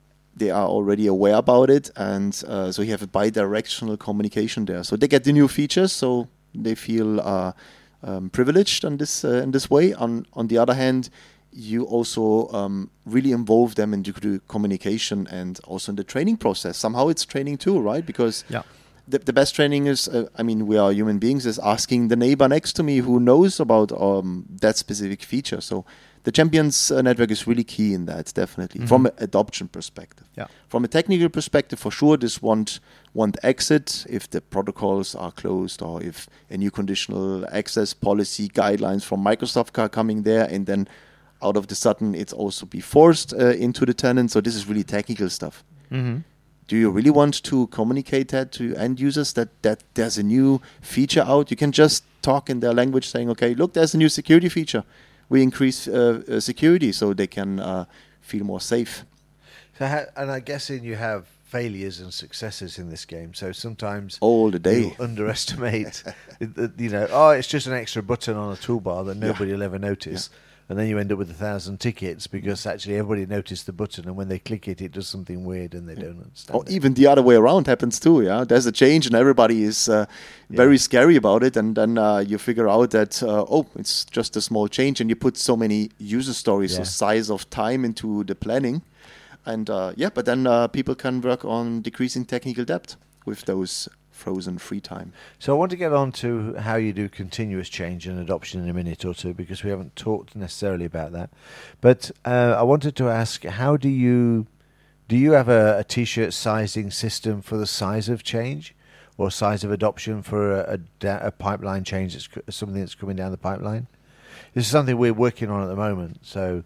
aware about it, and so you have a bi-directional communication there. So they get the new features, so they feel privileged in this way. On the other hand, you also really involve them into the communication and also in the training process. Somehow it's training too, right? Because the best training is, we are human beings, is asking the neighbor next to me who knows about that specific feature. So the Champions Network is really key in that, definitely, from an adoption perspective. Yeah. From a technical perspective, for sure, this won't exit if the protocols are closed or if a new conditional access policy guidelines from Microsoft are coming there, and then out of the sudden it's also be forced into the tenant. So this is really technical stuff. Mm-hmm. Do you really want to communicate that to end users that there's a new feature out? You can just talk in their language saying, okay, look, there's a new security feature. We increase security so they can feel more safe. So, and I'm guessing you have failures and successes in this game. So sometimes all the day you underestimate, it's just an extra button on a toolbar that nobody will ever notice. Yeah. And then you end up with 1,000 tickets because actually everybody noticed the button, and when they click it, it does something weird and they don't understand. Or even the other way around happens too. Yeah, there's a change and everybody is very scary about it, and then you figure out that it's just a small change, and you put so many user stories, so size of time into the planning, and but then people can work on decreasing technical debt with those frozen free time. So I want to get on to how you do continuous change and adoption in a minute or two, because we haven't talked necessarily about that. But I wanted to ask, how do you have a T-shirt sizing system for the size of change or size of adoption for a pipeline change, that's something that's coming down the pipeline? This is something we're working on at the moment. So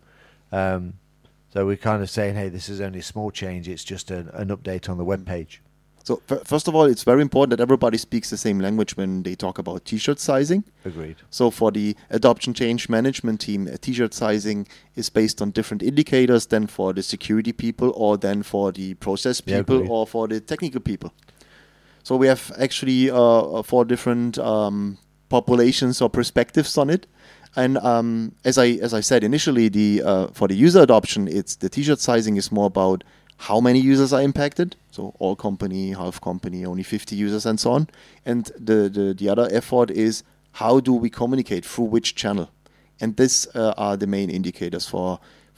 we're kind of saying, hey, this is only a small change. It's just an update on the web page. So first of all, it's very important that everybody speaks the same language when they talk about T-shirt sizing. Agreed. So for the adoption change management team, T-shirt sizing is based on different indicators than for the security people or than for the process people or for the technical people. So we have actually 4 different populations or perspectives on it. And as I said initially, for the user adoption, it's the T-shirt sizing is more about how many users are impacted, so all company, half company, only 50 users, and so on. And the other effort is how do we communicate through which channel, and this are the main indicators for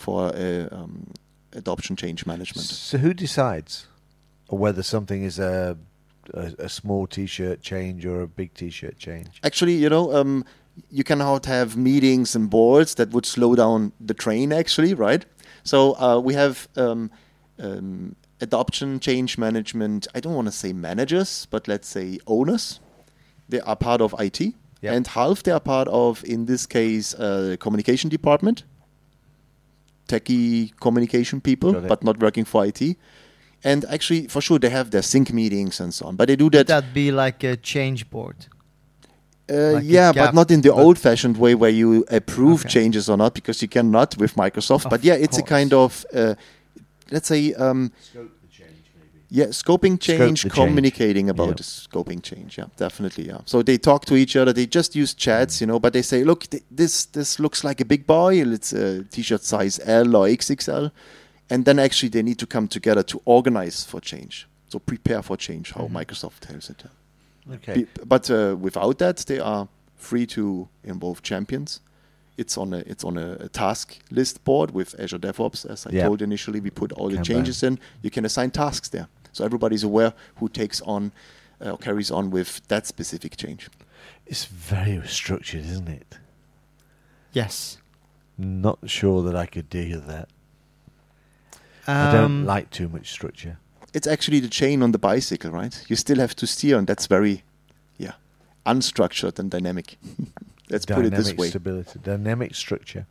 adoption change management. So who decides whether something is a small T-shirt change or a big T-shirt change? Actually, you cannot have meetings and boards that would slow down the train. Actually, right? So we have. Adoption change management, I don't want to say managers, but let's say owners. They are part of IT, and half they are part of, in this case, communication department, techie communication people, but not working for IT. And actually, for sure, they have their sync meetings and so on, but they do that. Would that be like a change board? But not in the old-fashioned way where you approve changes or not, because you cannot with Microsoft. But it's a kind of... let's say scoping change, communicating about the scoping change. Yeah, definitely. Yeah. So they talk to each other. They just use chats, but they say, look, this looks like a big boy. It's a T-shirt size L or XXL, and then actually they need to come together to organize for change. So prepare for change, how Microsoft tells it. Okay. But without that, they are free to involve champions. It's on a task list board with Azure DevOps. As I told initially, we put all the changes in. You can assign tasks there, so everybody's aware who takes on or carries on with that specific change. It's very structured, isn't it? Yes. Not sure that I could deal with that. I don't like too much structure. It's actually the chain on the bicycle, right? You still have to steer, and that's very, unstructured and dynamic. Let's put it this way. Stability, dynamic structure.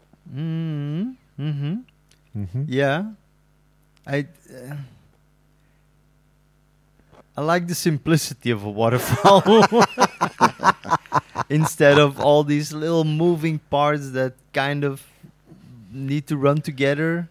Yeah. I like the simplicity of a waterfall instead of all these little moving parts that kind of need to run together.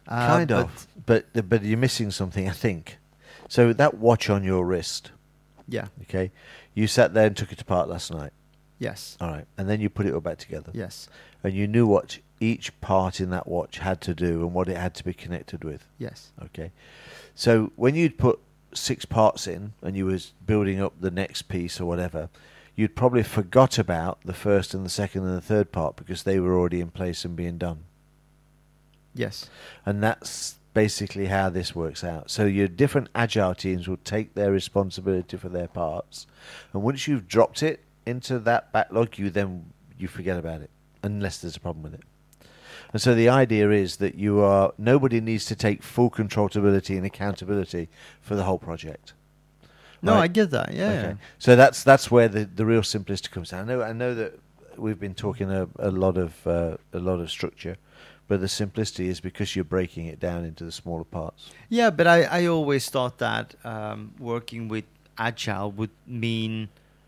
But you're missing something, I think. So that watch on your wrist. Yeah. Okay. You sat there and took it apart last night. Yes. All right. And then you put it all back together. Yes. And you knew what each part in that watch had to do and what it had to be connected with. Yes. Okay. So when you'd put 6 parts in and you was building up the next piece or whatever, you'd probably forgot about the first and the second and the third part because they were already in place and being done. Yes. And that's basically how this works out. So your different agile teams will take their responsibility for their parts. And once you've dropped it into that backlog, you forget about it, unless there's a problem with it. And so the idea is that nobody needs to take full controllability and accountability for the whole project. No, Right? I get that. Yeah. Okay. So that's where the real simplicity comes down. I know that we've been talking a lot of structure, but the simplicity is because you're breaking it down into the smaller parts. Yeah, but I always thought that working with Agile would mean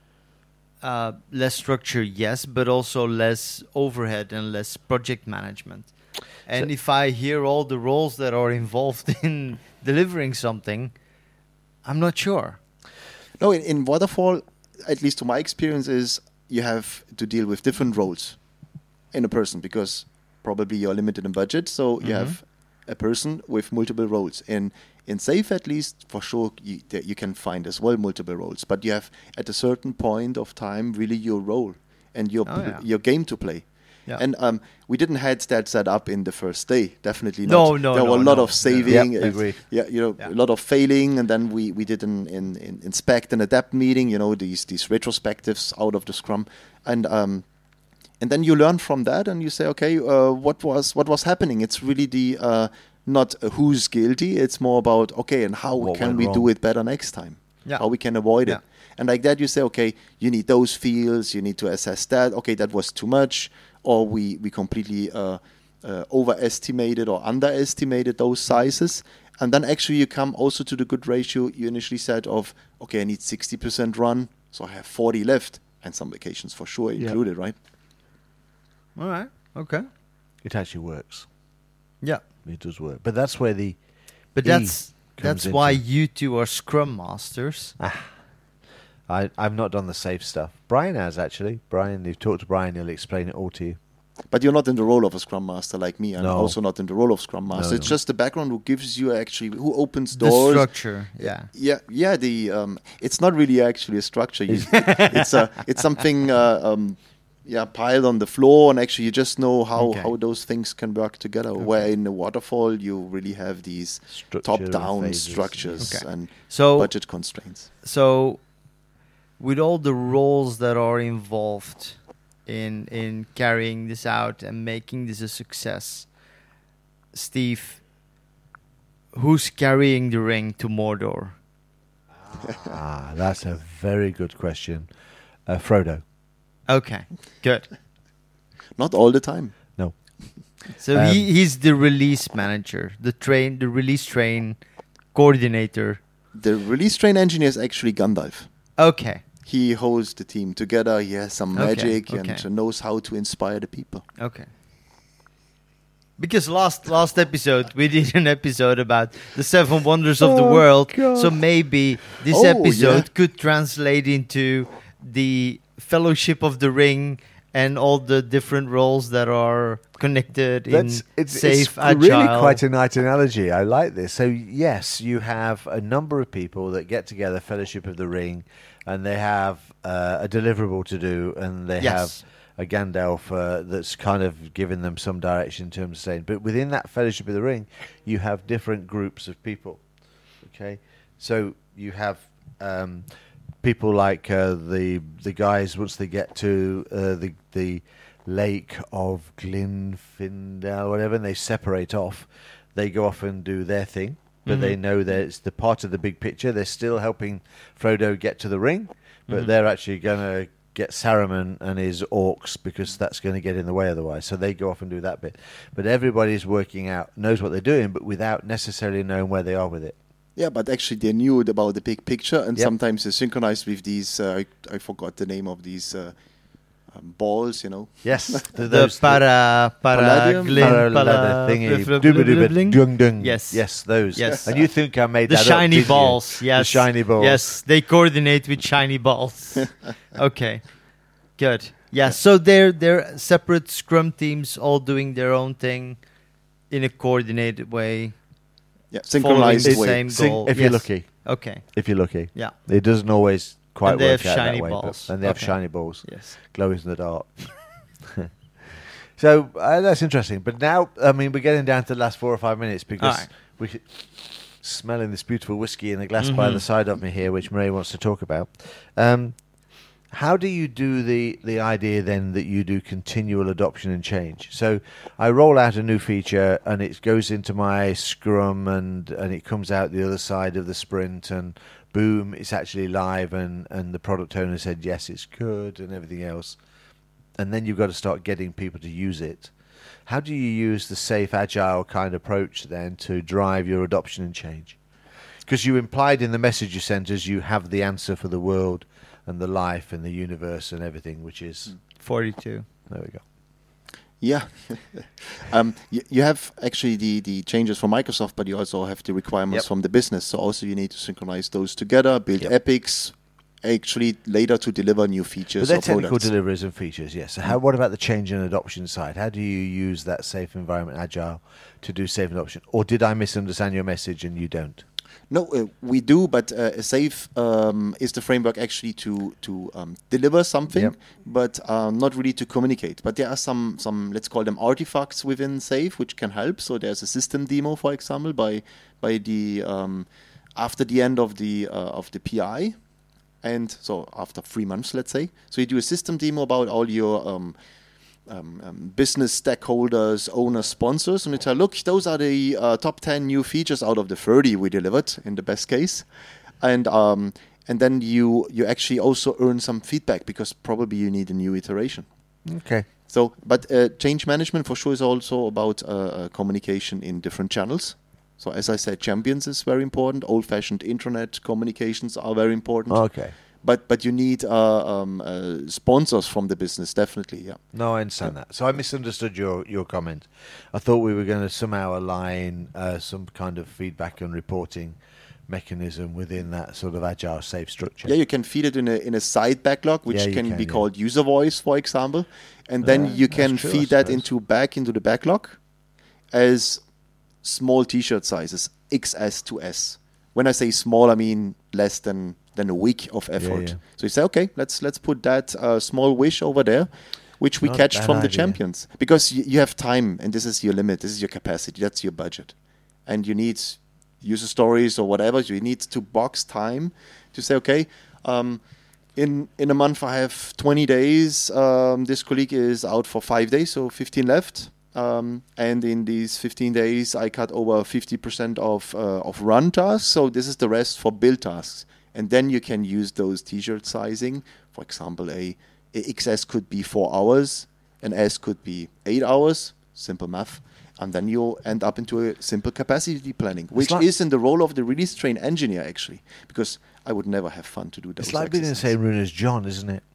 less structure, yes, but also less overhead and less project management. And if I hear all the roles that are involved in delivering something, I'm not sure. No, in Waterfall, at least to my experience, is you have to deal with different roles in a person because probably you're limited in budget, so you have a person with multiple roles. In Safe, at least, for sure, you can find as well multiple roles, but you have at a certain point of time really your role and your game to play. Yeah. And we didn't have that set up in the first day, definitely not. No. There were a lot of saving, agreed. A lot of failing, and then we did an inspect and adapt meeting, these retrospectives out of the Scrum, and then you learn from that, and you say, okay, what was happening? It's really the not who's guilty. It's more about and how what can we do it better next time? Yeah. How we can avoid it. And like that, you say, okay, you need those fields. You need to assess that. Okay, that was too much, or we completely overestimated or underestimated those sizes. And then actually you come also to the good ratio you initially said of, okay, I need 60% run, so I have 40 left, and some vacations for sure included, right? All right. Okay. It actually works. Yeah. It does work. But that's where that's why you two are Scrum Masters. I've not done the Safe stuff. Brian has, actually. Brian, you've talked to Brian, he'll explain it all to you. But you're not in the role of a Scrum Master like me. I'm also not in the role of Scrum Master. No. It's just the background who gives you who opens doors. The structure, yeah. Yeah. It's not really actually a structure. It's something piled on the floor, and actually you just know how those things can work together. Okay. Where in the Waterfall you really have these top-down structures and budget constraints. So, with all the roles that are involved in carrying this out and making this a success, Steve, who's carrying the ring to Mordor? That's a very good question. Frodo. Okay, good. Not all the time. No. So he's the release manager, the release train coordinator. The release train engineer is actually Gandalf. Okay. He holds the team together. He has some magic and knows how to inspire the people. Okay. Because last episode we did an episode about the 7 wonders of the world. God. So maybe this episode could translate into the Fellowship of the Ring and all the different roles that are connected It's safe, agile. really quite a nice analogy. I like this. So yes, you have a number of people that get together, Fellowship of the Ring, and they have a deliverable to do, and they have a Gandalf that's kind of giving them some direction in terms of saying. But within that Fellowship of the Ring, you have different groups of people. Okay, so you have people like the guys once they get to the lake of Glinfindel, whatever, and they separate off. They go off and do their thing, but they know that it's the part of the big picture. They're still helping Frodo get to the ring, but they're actually going to get Saruman and his orcs because that's going to get in the way otherwise. So they go off and do that bit. But everybody's working out, knows what they're doing, but without necessarily knowing where they are with it. Yeah, but actually they knew about the big picture, and sometimes they synchronized with these, I forgot the name of these balls, you know. Yes. The thingy. Yes. Yes, those. Yes. And you think I made the that shiny up, didn't balls. you? Yes. The shiny balls. Yes, they coordinate with shiny balls. Okay, good. Yeah, so they're separate scrum teams, all doing their own thing in a coordinated way. Yeah, synchronized following the same goal. If you're lucky. Okay. If you're lucky. Yeah. It doesn't always quite And they work have out shiny that way. balls. And they have Okay. shiny balls. Yes. Glowing in the dark. So that's interesting. But now, I mean, we're getting down to the last 4 or 5 minutes because Alright. we're smelling this beautiful whiskey in the glass by the side of me here, which Marie wants to talk about. How do you do the idea then that you do continual adoption and change? So I roll out a new feature and it goes into my Scrum and it comes out the other side of the sprint and boom, it's actually live and the product owner said, yes, it's good and everything else. And then you've got to start getting people to use it. How do you use the safe, agile kind of approach then to drive your adoption and change? Because you implied in the message you sent us you have the answer for the world and the life and the universe and everything, which is 42. There we go. Yeah. You have actually the changes from Microsoft, but you also have the requirements from the business. So also you need to synchronize those together, build epics, actually later to deliver new features. But they're or technical products. deliveries and features, yes. So what about the change and adoption side? How do you use that safe environment, agile, to do safe adoption? Or did I misunderstand your message and you don't? No, we do, but SAFE is the framework actually to deliver something, but not really to communicate. But there are some let's call them artifacts within SAFE which can help. So there's a system demo, for example, by the after the end of the PI, and so after 3 months, let's say. So you do a system demo about all your business stakeholders, owners, sponsors, and we tell, look, those are the top 10 new features out of the 30 we delivered in the best case, and then you actually also earn some feedback because probably you need a new iteration. Okay. So, but change management for sure is also about communication in different channels. So, as I said, champions is very important. Old-fashioned internet communications are very important. Okay. But you need sponsors from the business, definitely, yeah. No, I understand that. So I misunderstood your comment. I thought we were going to somehow align some kind of feedback and reporting mechanism within that sort of agile safe structure. Yeah, you can feed it in a side backlog, which can be called user voice, for example. And then you can feed that back into the backlog as small T-shirt sizes, XS to S. When I say small, I mean less than a week of effort. Yeah. So you say, okay, let's put that small wish over there, which we catch from the champions. Because you have time, and this is your limit, this is your capacity, that's your budget. And you need user stories or whatever, you need to box time to say, okay, in a month I have 20 days, this colleague is out for 5 days, so 15 left. And in these 15 days, I cut over 50% of run tasks. So this is the rest for build tasks. And then you can use those T-shirt sizing. For example, a XS could be 4 hours, an S could be 8 hours, simple math. And then you'll end up into a simple capacity planning, which is in the role of the release train engineer, actually. Because I would never have fun to do those. It's like being in the same room as John, isn't it?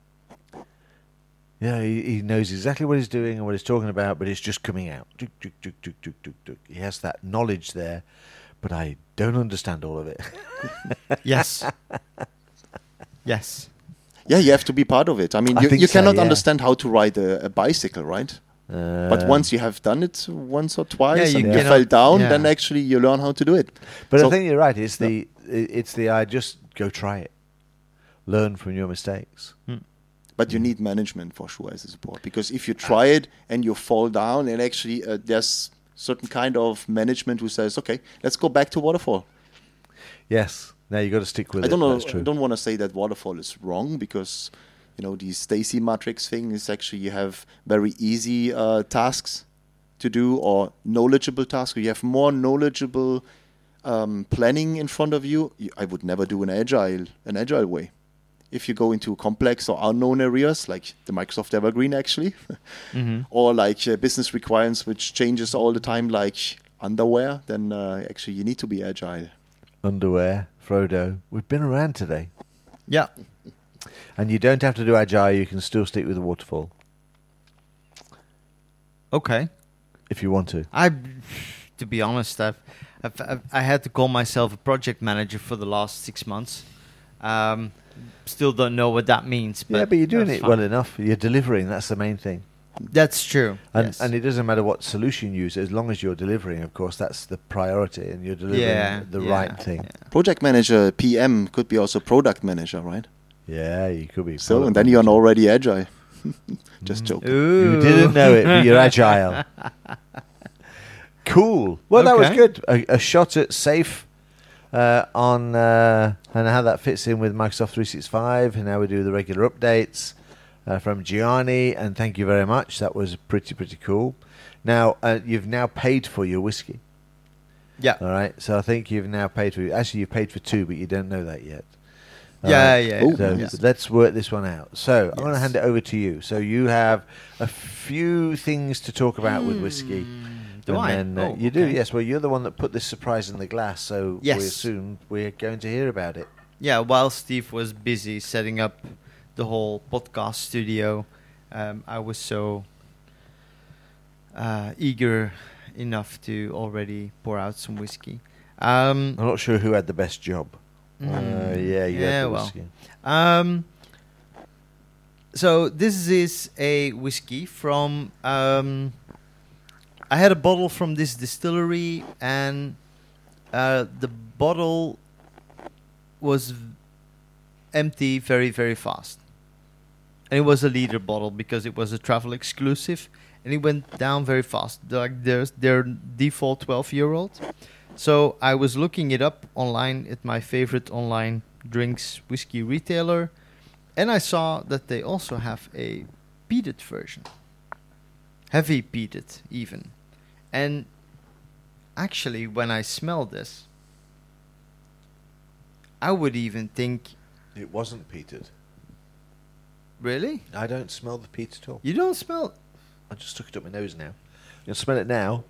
Yeah, he knows exactly what he's doing and what he's talking about, but it's just coming out. He has that knowledge there, but I don't understand all of it. Yes. Yes. Yeah, you have to be part of it. I mean, I you think so, cannot yeah. understand how to ride a bicycle, right? But once you have done it once or twice you and you cannot- fell down, yeah. then actually you learn how to do it. But So- I think you're right. It's the just go try it, learn from your mistakes. But you need management for sure as a support, because if you try it and you fall down, and actually there's certain kind of management who says, okay, let's go back to waterfall. Yes. Now you got to stick with I it. don't know. That's true. I don't want to say that waterfall is wrong, because the Stacy matrix thing is actually you have very easy tasks to do, or knowledgeable tasks. You have more knowledgeable planning in front of you. I would never do an agile way. If you go into complex or unknown areas like the Microsoft Evergreen, actually, or like business requirements which changes all the time, like underwear, then actually you need to be agile. Underwear, Frodo. We've been around today. Yeah. And you don't have to do agile. You can still stick with the waterfall Okay. if you want to. To be honest, I had to call myself a project manager for the last 6 months. Still don't know what that means. Yeah, but you're doing that's it fine. well enough. You're delivering. That's the main thing. That's true. And yes. and it doesn't matter what solution you use, as long as you're delivering. Of course, that's the priority, and you're delivering the right thing. yeah. Project manager, PM could be also product manager, right? Yeah, you could be. So, product and then you're manager. already agile. Just joking. Ooh. You didn't know it, but you're agile. Cool. Well, that was Okay. good. A shot at safe on and how that fits in with Microsoft 365, and how we do the regular updates from Gianni. And thank you very much. That was pretty cool. Now you've now paid for your whiskey. Yeah. All right. So I think you've now paid for. Actually, you've paid for 2, but you don't know that yet. Yeah, Alright. yeah. Ooh. So Yes. let's work this one out. So I'm going to Yes. hand it over to you. So you have a few things to talk about with whiskey. Do I? And then, Oh, you do, okay. yes. Well, you're the one that put this surprise in the glass, so Yes. we assume we're going to hear about it. Yeah, while Steve was busy setting up the whole podcast studio, I was so eager enough to already pour out some whiskey. I'm not sure who had the best job. Yeah, you had the well. whiskey. So this is a whiskey from. I had a bottle from this distillery, and the bottle was empty very fast. And it was a liter bottle because it was a travel exclusive, and it went down very fast. Like their default 12-year-old. So I was looking it up online at my favorite online drinks whiskey retailer, and I saw that they also have a peated version. Heavy peated even. And actually when I smell this, I would even think, It wasn't peated. really? I don't smell the peat at all. You don't smell... I just stuck it up my nose now. You'll smell it now.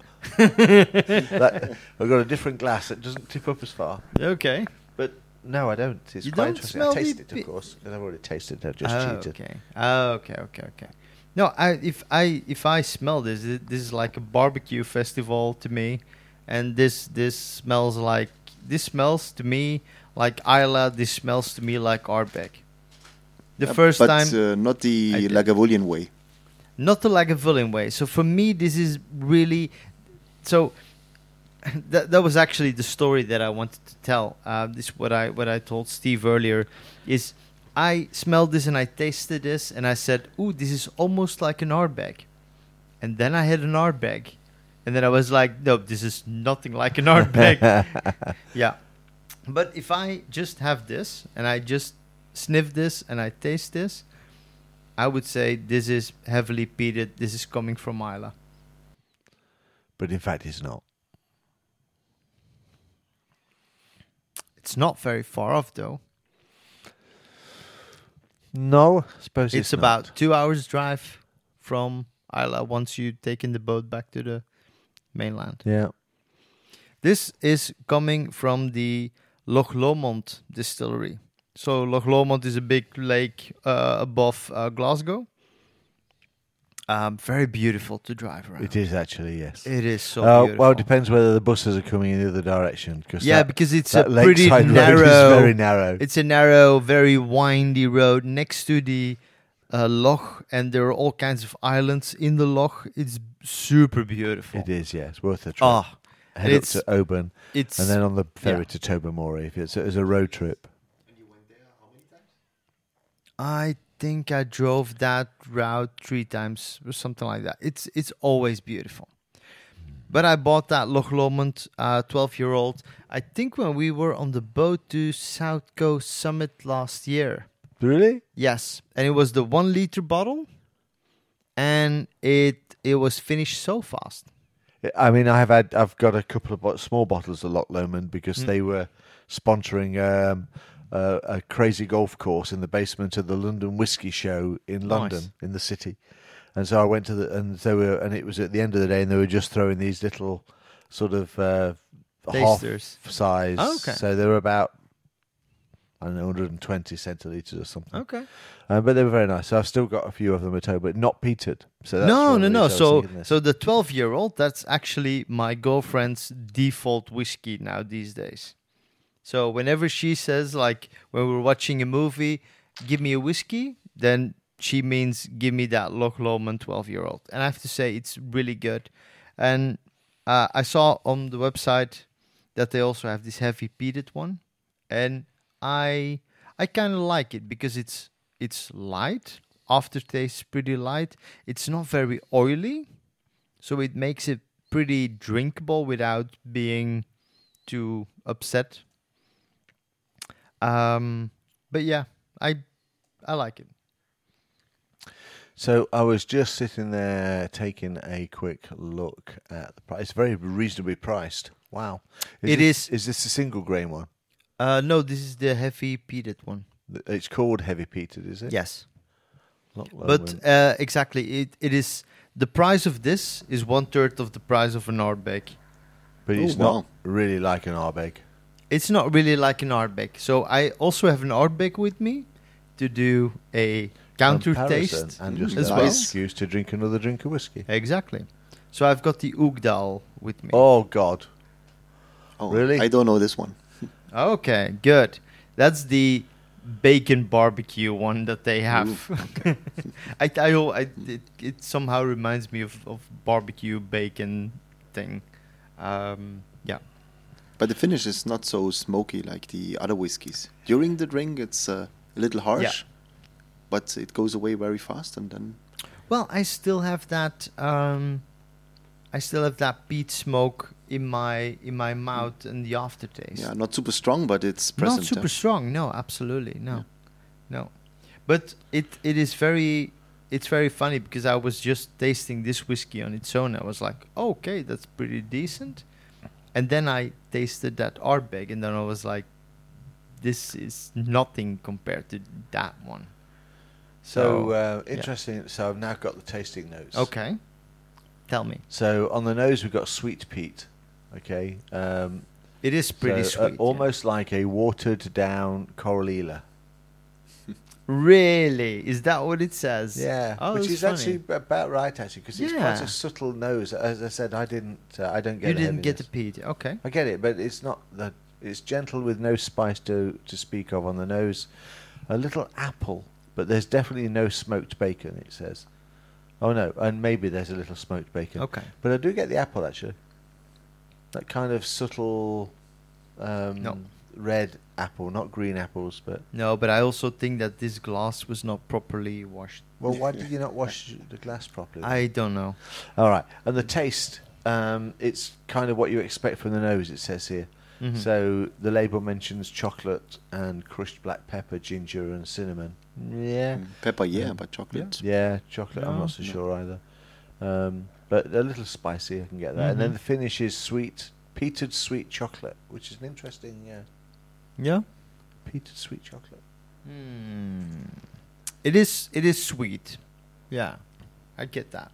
I've got a different glass that doesn't tip up as far. Okay. But no, I don't. It's You quite don't interesting. smell I tasted the it, of pe- course. And I've already tasted it. I've just cheated. Okay. No, if I smell this, this is like a barbecue festival to me, and this smells to me like Isla. This smells to me like Ardbeg. The first but time, not I the did. Lagavulin way. not the Lagavulin way. So for me, this is really so. That was actually the story that I wanted to tell. This what I told Steve earlier is I smelled this and I tasted this and I said, "Ooh, this is almost like an Ardbeg." And then I had an Ardbeg, and then I was like, "No, this is nothing like an Ardbeg." Yeah, but if I just have this and I just sniff this and I taste this, I would say this is heavily peated. This is coming from Isla. But in fact, it's not. It's not very far off though. No, I suppose It's not. about 2 hours drive from Isla once you've taken the boat back to the mainland. Yeah. This is coming from the Loch Lomond distillery. So Loch Lomond is a big lake above Glasgow. Very beautiful to drive around. It is actually, yes. It is so beautiful. Well, it depends whether the buses are coming in the other direction. Because it's a that pretty lakeside road narrow. is very narrow. It's a narrow, very windy road next to the loch, and there are all kinds of islands in the loch. It's super beautiful. It is, yeah. It's worth a trip. Ah, Head up to Oban, it's and then on the ferry yeah. to Tobermory. If it's a road trip. And you went there how many times? I think I drove that route 3 times or something like that. It's always beautiful. But I bought that Loch Lomond 12-year-old, I think when we were on the boat to South Coast Summit last year. Really? Yes. And it was the 1 liter bottle, and it was finished so fast. I mean, I've got a couple of small bottles of Loch Lomond because they were sponsoring a crazy golf course in the basement of the London Whiskey Show in London, in the city. And so I went to and it was at the end of the day, and they were just throwing these little sort of Tasters. half size. Oh, okay. So they were about, I don't know, 120 centilitres or something. Okay. But they were very nice. So I've still got a few of them at home, but not peated. So that's No. one of the reasons I was thinking this. So the 12-year-old, that's actually my girlfriend's default whiskey now these days. So whenever she says, like, when we're watching a movie, give me a whiskey, then she means give me that Loch Lomond 12-year-old. And I have to say, it's really good. And I saw on the website that they also have this heavy peated one. And I kind of like it because it's light. Aftertaste is pretty light. It's not very oily. So it makes it pretty drinkable without being too upset. But yeah, I like it. So I was just sitting there taking a quick look at the price. It's very reasonably priced. Wow. Is this a single grain one? No, this is the heavy peated one. It's called heavy peated, is it? Yes. Loch But Lomond. exactly, it is. The price of this is 1/3 of the price of an Ardbeg. But it's Oh, not wow. really like an Ardbeg. It's not really like an Ardbeg. So I also have an Ardbeg with me to do a counter Comparison, taste and just as an well. excuse to drink another drink of whiskey. Exactly. So I've got the Oogdal with me. Oh God! Oh, Really? I don't know this one. Okay, good. That's the bacon barbecue one that they have. It somehow reminds me of barbecue bacon thing. Yeah. But the finish is not so smoky like the other whiskies. During the drink, it's a little harsh, but it goes away very fast, and then Well, I still have that. Peat smoke in my mouth and the aftertaste. yeah, not super strong, but it's present. Not super strong. No, absolutely no. But it is very. It's very funny because I was just tasting this whiskey on its own. I was like, okay, that's pretty decent. And then I tasted that Ardbeg, and then I was like, this is nothing compared to that one. So interesting. So I've now got the tasting notes. Okay. Tell me. So on the nose we've got sweet peat. Okay. It is pretty so, sweet. almost like a watered down Coralila. Really? Is that what it says? Yeah, Oh, which that's is funny. actually about right, actually, because it's quite Yeah. a subtle nose. As I said, I don't get. You the didn't get the heaviness. peat. Okay. I get it, but it's not that. It's gentle with no spice to speak of on the nose. A little apple, but there's definitely no smoked bacon. It says. Oh no, and maybe there's a little smoked bacon. Okay. But I do get the apple actually. That kind of subtle. No. Red apple, not green apples, but. No, but I also think that this glass was not properly washed. Well, why did you not wash the glass properly? I don't know. All right, and the taste, it's kind of what you expect from the nose. It says here. Mhm. So the label mentions chocolate and crushed black pepper, ginger, and cinnamon. Yeah, Pepper, yeah, but chocolate. yeah, chocolate. I'm No. not so sure either. But a little spicy, I can get that. And then Mhm. the finish is sweet, peated sweet chocolate, which is an interesting. Yeah. Peated sweet chocolate. It is sweet. Yeah, I get that.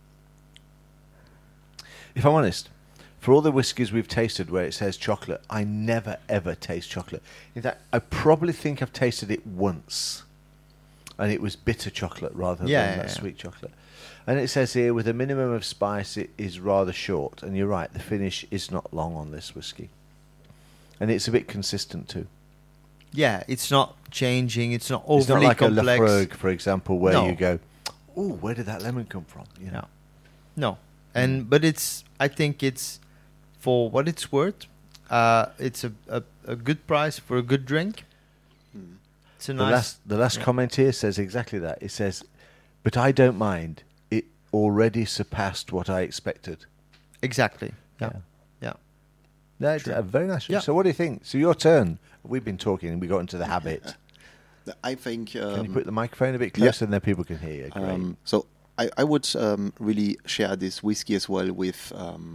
If I'm honest, for all the whiskies we've tasted where it says chocolate, I never ever taste chocolate. In fact, I probably think I've tasted it once. and it was bitter chocolate rather Yeah, than yeah, that yeah. sweet chocolate. And it says here, with a minimum of spice, it is rather short. And you're right, the finish is not long on this whiskey. And it's a bit consistent too. Yeah, it's not changing. It's not It's not overly like complex. a Lafroig, for example, where No. you go, "Oh, where did that lemon come from?" You know. No, but I think it's for what it's worth. It's a good price for a good drink. It's a nice. The last yeah. comment here says exactly that. It says, "But I don't mind. It already surpassed what I expected." Exactly. Yeah. Yeah. Yeah. That's True. a very nice. Yeah. So, what do you think? So, your turn. We've been talking and we got into the habit. I think. Can you put the microphone a bit closer and then people can hear you? Great. So I would really share this whiskey as well with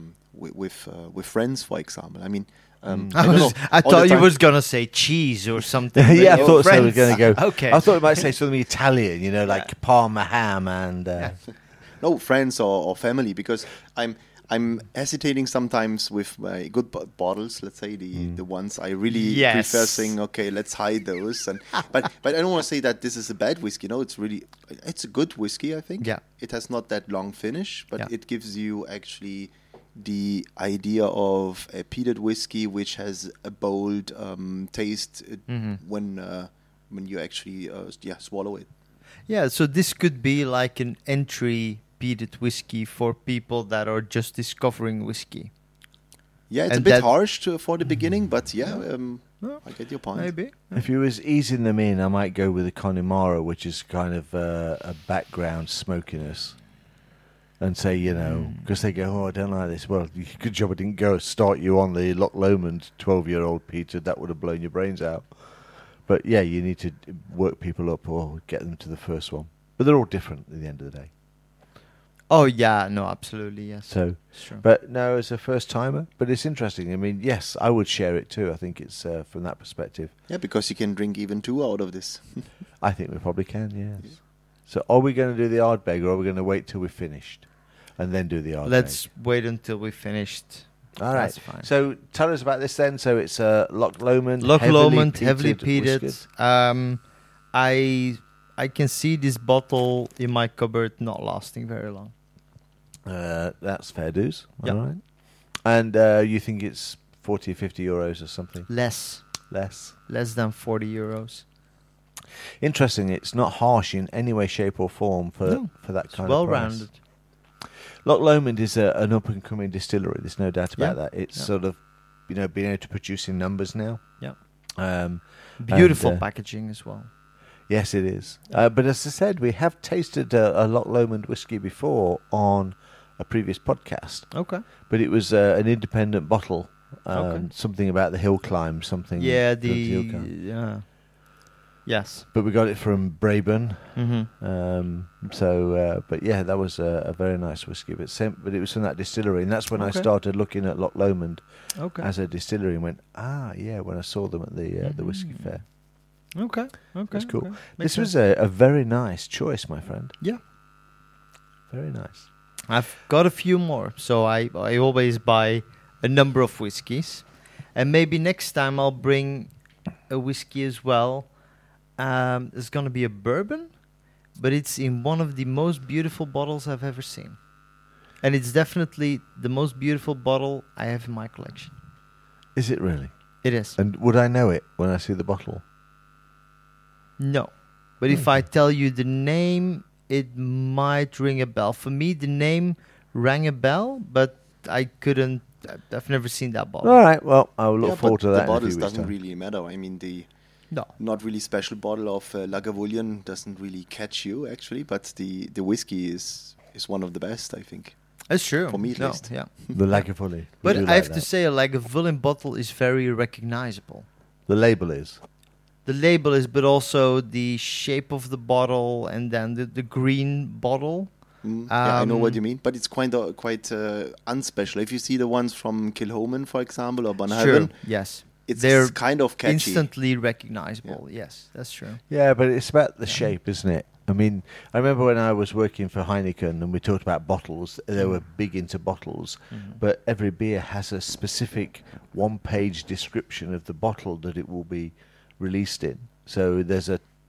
friends, for example. I mean, I don't know, I all the thought you time- was gonna say cheese or something. Yeah, I but thought so. I friends. was going to go. Okay. I thought it might say something Italian, you know, like Parma ham and. No, friends or family, because I'm hesitating sometimes with my good bottles. Let's say the ones I really Yes. prefer saying, okay, let's hide those. And but I don't want to say that this is a bad whiskey. No, it's a good whiskey. I think. Yeah. It has not that long finish, but Yeah. it gives you actually the idea of a peated whiskey which has a bold taste when you actually swallow it. Yeah, so this could be like an entry peated whiskey for people that are just discovering whiskey. Yeah, it's And a bit that- harsh for the beginning, but I get your point. Maybe. If you was easing them in, I might go with a Connemara, which is kind of a background smokiness. And say, you know, because they go, "Oh, I don't like this." Well, good job I didn't go start you on the Loch Lomond 12-year-old Peter. That would have blown your brains out. But yeah, you need to work people up or get them to the first one. But they're all different at the end of the day. Oh yeah, no, absolutely, yes. So, Sure. but no, as a first timer, but it's interesting. I mean, yes, I would share it too. I think it's from that perspective. Yeah, because you can drink even 2 out of this. I think we probably can. Yes. So, are we going to do the Ardbeg, or are we going to wait till we're finished and then do the Ardbeg? Let's wait until we finished. All right. That's fine. So tell us about this then. So it's Loch Lomond. Loch Lomond, heavily peated. whiskey. I can see this bottle in my cupboard not lasting very long. That's fair dues. Yep. All right. And you think it's 40 or 50 euros or something? Less Less. than 40 euros. Interesting. It's not harsh in any way, shape or form for that It's kind well of price. rounded. Loch Lomond is an up-and-coming distillery. There's no doubt about that. It's Yeah. sort of, being able to produce in numbers now. Yeah. Beautiful And, packaging as well. Yes, it is. But as I said, we have tasted a Loch Lomond whiskey before on a previous podcast. Okay. But it was an independent bottle. Okay. Something about the hill climb, something. Yeah, about hill climb. yes. But we got it from Braeburn. Mm-hmm. But yeah, that was a very nice whiskey. But it was from that distillery, and that's when I Okay. started looking at Loch Lomond Okay. as a distillery, and went, when I saw them at the whiskey Mhm. fair. Okay. That's cool. Okay. This Makes was sense. a very nice choice, my friend. Yeah. Very nice. I've got a few more, so I always buy a number of whiskies, and maybe next time I'll bring a whiskey as well. It's gonna be a bourbon, but it's in one of the most beautiful bottles I've ever seen, and it's definitely the most beautiful bottle I have in my collection. Is it really? It is. And would I know it when I see the bottle? No, but if I tell you the name, it might ring a bell. For me, the name rang a bell, but I couldn't. I've never seen that bottle. All right. Well, I will look forward but to that. the in a bottles few weeks' doesn't time. really matter. I mean, the No. not really special bottle of Lagavulin doesn't really catch you actually, but the whiskey is one of the best, I think. That's true. For me at least. Yeah. The Lagavulin. But We do I like have to that. say, like a Lagavulin bottle is very recognizable. The label is. The label is, but also the shape of the bottle, and then the green bottle. Yeah, I know what Um, you mean, but it's quite unspecial. If you see the ones from Kilhoman, for example, or Sure. Bunhaven, Yes. it's They're kind of catchy. Instantly recognizable. Yes, that's true. Yeah, but it's about the Yeah. shape, isn't it? I mean, I remember when I was working for Heineken and we talked about bottles. They were big into bottles, but every beer has a specific one-page description of the bottle that it will be released in. So there's a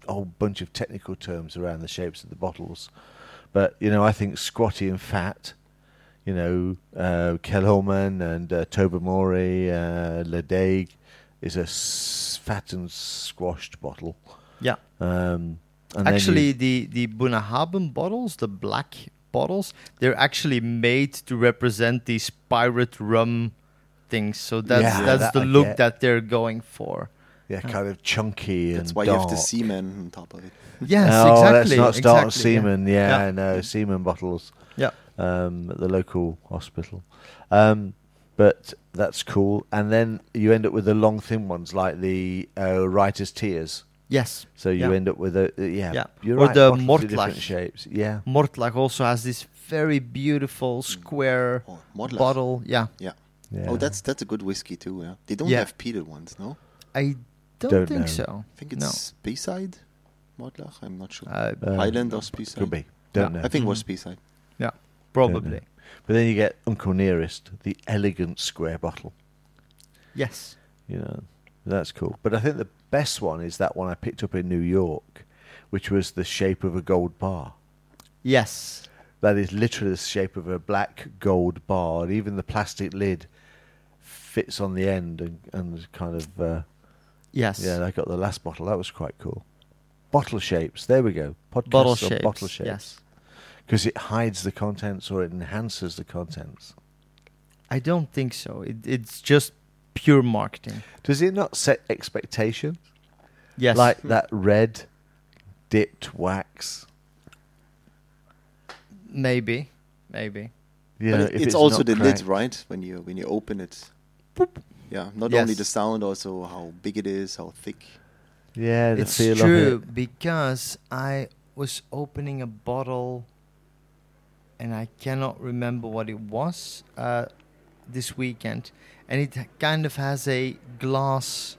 whole bunch of technical terms around the shapes of the bottles. But, you know, I think squatty and fat, you know, Kilhoman and Tobermory, Ledaig is a fat and squashed bottle. Yeah. And Actually, the Bunnahabhain bottles, the black bottles, they're actually made to represent these pirate rum things. So that's that the I look get. that they're going for. kind of chunky That's and why dark. you have the seaman on top of it. Yes, Oh, exactly. let's not start exactly, yeah. semen. Yeah, no, semen bottles. Yeah. At the local hospital. But that's cool. And then you end up with the long, thin ones like the Writer's Tears. Yes. So you end up with Yeah. You're Or right, the bottles of different Mortlach. shapes. Yeah. Mortlach also has this very beautiful square Oh, Mortlach. bottle. Yeah. Yeah. Yeah. Oh, that's a good whiskey too. Yeah. They don't Yeah. have peated ones, no? I don't Don't think know. so. I think it's Speyside, Mortlach. I'm not sure. Uh, Highland or Speyside. Could be. Don't Yeah. know. I think it was Mhm. Speyside. Probably. But then you get Uncle Nearest, the elegant square bottle. Yes. You know, that's cool. But I think the best one is that one I picked up in New York, which was the shape of a gold bar. Yes. That is literally the shape of a black gold bar, and even the plastic lid fits on the end and kind of Yes. yeah. I got the last bottle. That was quite cool. Bottle shapes. There we go. Podcast Bottle on shapes. bottle shapes. Yes. Because it hides the contents or it enhances the contents. I don't think so. It's just pure marketing. Does it not set expectation? Yes. Like that red dipped wax. Maybe. You But know, it- if it's also not the cracked. lid, right? When you open it. Yeah, not Yes. only the sound, also how big it is, how thick. Yeah, the It's feel true of it. because I was opening a bottle and I cannot remember what it was this weekend, and it kind of has a glass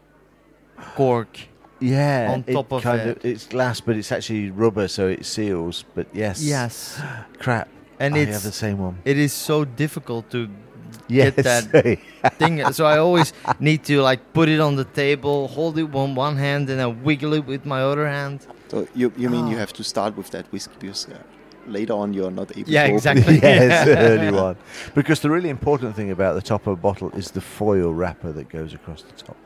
cork. Yeah, on top of it. It's glass, but it's actually rubber, so it seals. But Yes, crap. and I it's have the same one. it is so difficult to Yes, get that thing. So I always need to like put it on the table, hold it with one hand, and then wiggle it with my other hand. So you mean you Oh. have to start with that whiskey because later on you're not able Yeah, to exactly. yes, the early one. Because the really important thing about the top of a bottle is the foil wrapper that goes across the top.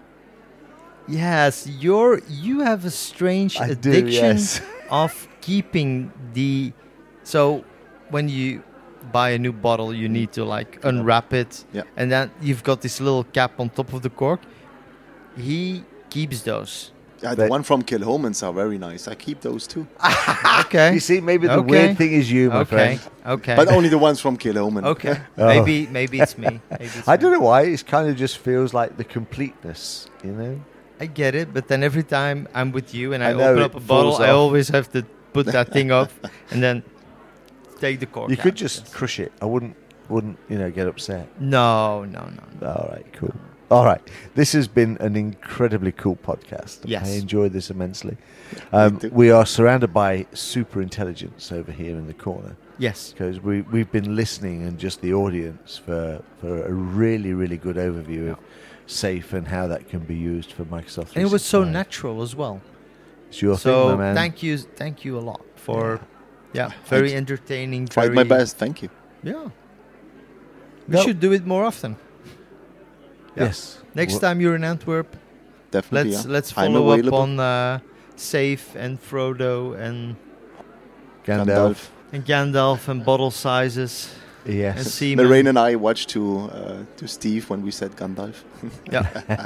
Yes, you have a strange I do, addiction yes. of keeping the. So when you buy a new bottle, you need to like unwrap it, Yeah. and then you've got this little cap on top of the cork. He keeps those. Yeah, the But- one from Kilhomans are very nice. I keep those too. Okay. You see, maybe the Okay. weird thing is you, my Okay. friend. Okay. But only the ones from Kilhoman. Okay. Oh. Maybe it's me. Maybe it's I me. don't know why. It kind of just feels like the completeness, you know? I get it, but then every time I'm with you and I, I know, open it up a bottle, falls I off. always have to put that thing up and then take the cork. You could out. just Yes. crush it. I wouldn't, get upset. No. All right, cool. All right. This has been an incredibly cool podcast. Yes. I enjoyed this immensely. Me too. We are surrounded by super intelligence over here in the corner Yes. because we've been listening and just the audience for a really, really good overview of SAFE and how that can be used for Microsoft 365. And it was so natural as well. It's your So thing, my man. thank you a lot for very entertaining. Tried my very- best. Thank you. Yeah. We No. should do it more often. Yeah. Yes. Next Well, time you're in Antwerp, Definitely. let's I'm follow up available. on Safe and Frodo and Gandalf. Gandalf and bottle sizes and Yes. Seaman. Lorraine and I watched to Steve when we said Gandalf. Yeah.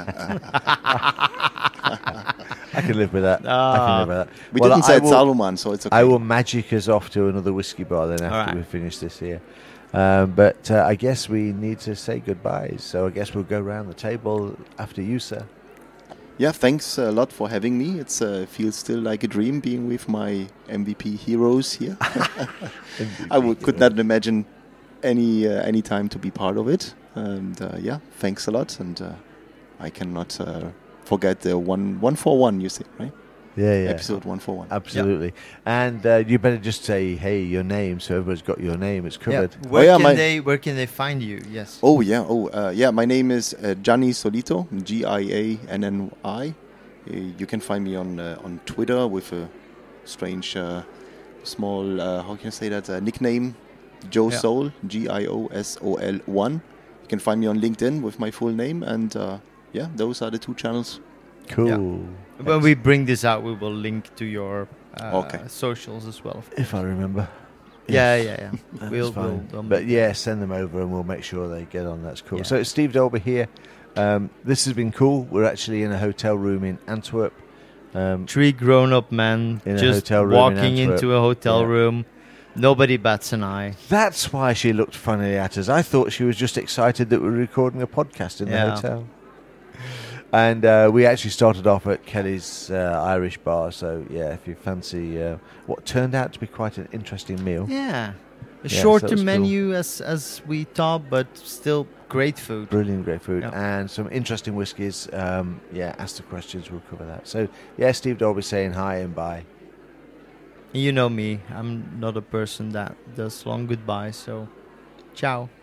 I can live with that. I can live with that. We Well, didn't I say will- Saruman, so it's okay. I will magic us off to another whiskey bar then after Alright. we finish this here. But I guess we need to say goodbyes. So I guess we'll go round the table after you, sir. Yeah, thanks a lot for having me. It feels still like a dream being with my MVP heroes here. Could not imagine any time to be part of it. And thanks a lot. And I cannot forget the 141, you say, right? Yeah. Episode 141. Absolutely. And you better just say, hey, your name, so everybody's got your name. It's Yeah. covered. Where can they find you? Yes. Oh, yeah. My name is Gianni Solito, Gianni. You can find me on Twitter with a strange small how can I say that nickname, Joe Soul, GIOSOL1. You can find me on LinkedIn with my full name, and those are the two channels. Cool. Yeah. When we bring this out, we will link to your Okay. socials as well. If I remember. Yeah. That's We'll fine. we'll But yeah, send them over and we'll make sure they get on. That's cool. Yeah. So it's Steve Dolby here. This has been cool. We're actually in a hotel room in Antwerp. three grown-up men In a just hotel room in walking Antwerp. into a hotel Yeah. room. Nobody bats an eye. That's why she looked funny at us. I thought she was just excited that we were recording a podcast in the Yeah. hotel. And we actually started off at Kelly's Irish bar. So yeah, if you fancy what turned out to be quite an interesting meal. Yeah. A Yeah, shorter so it's cool. menu as we thought, but still great food. Brilliant, great food, Yeah. and some interesting whiskies. Ask the questions, we'll cover that. So, yeah, Steve Dolby saying hi and bye. You know me, I'm not a person that does long goodbyes, so ciao.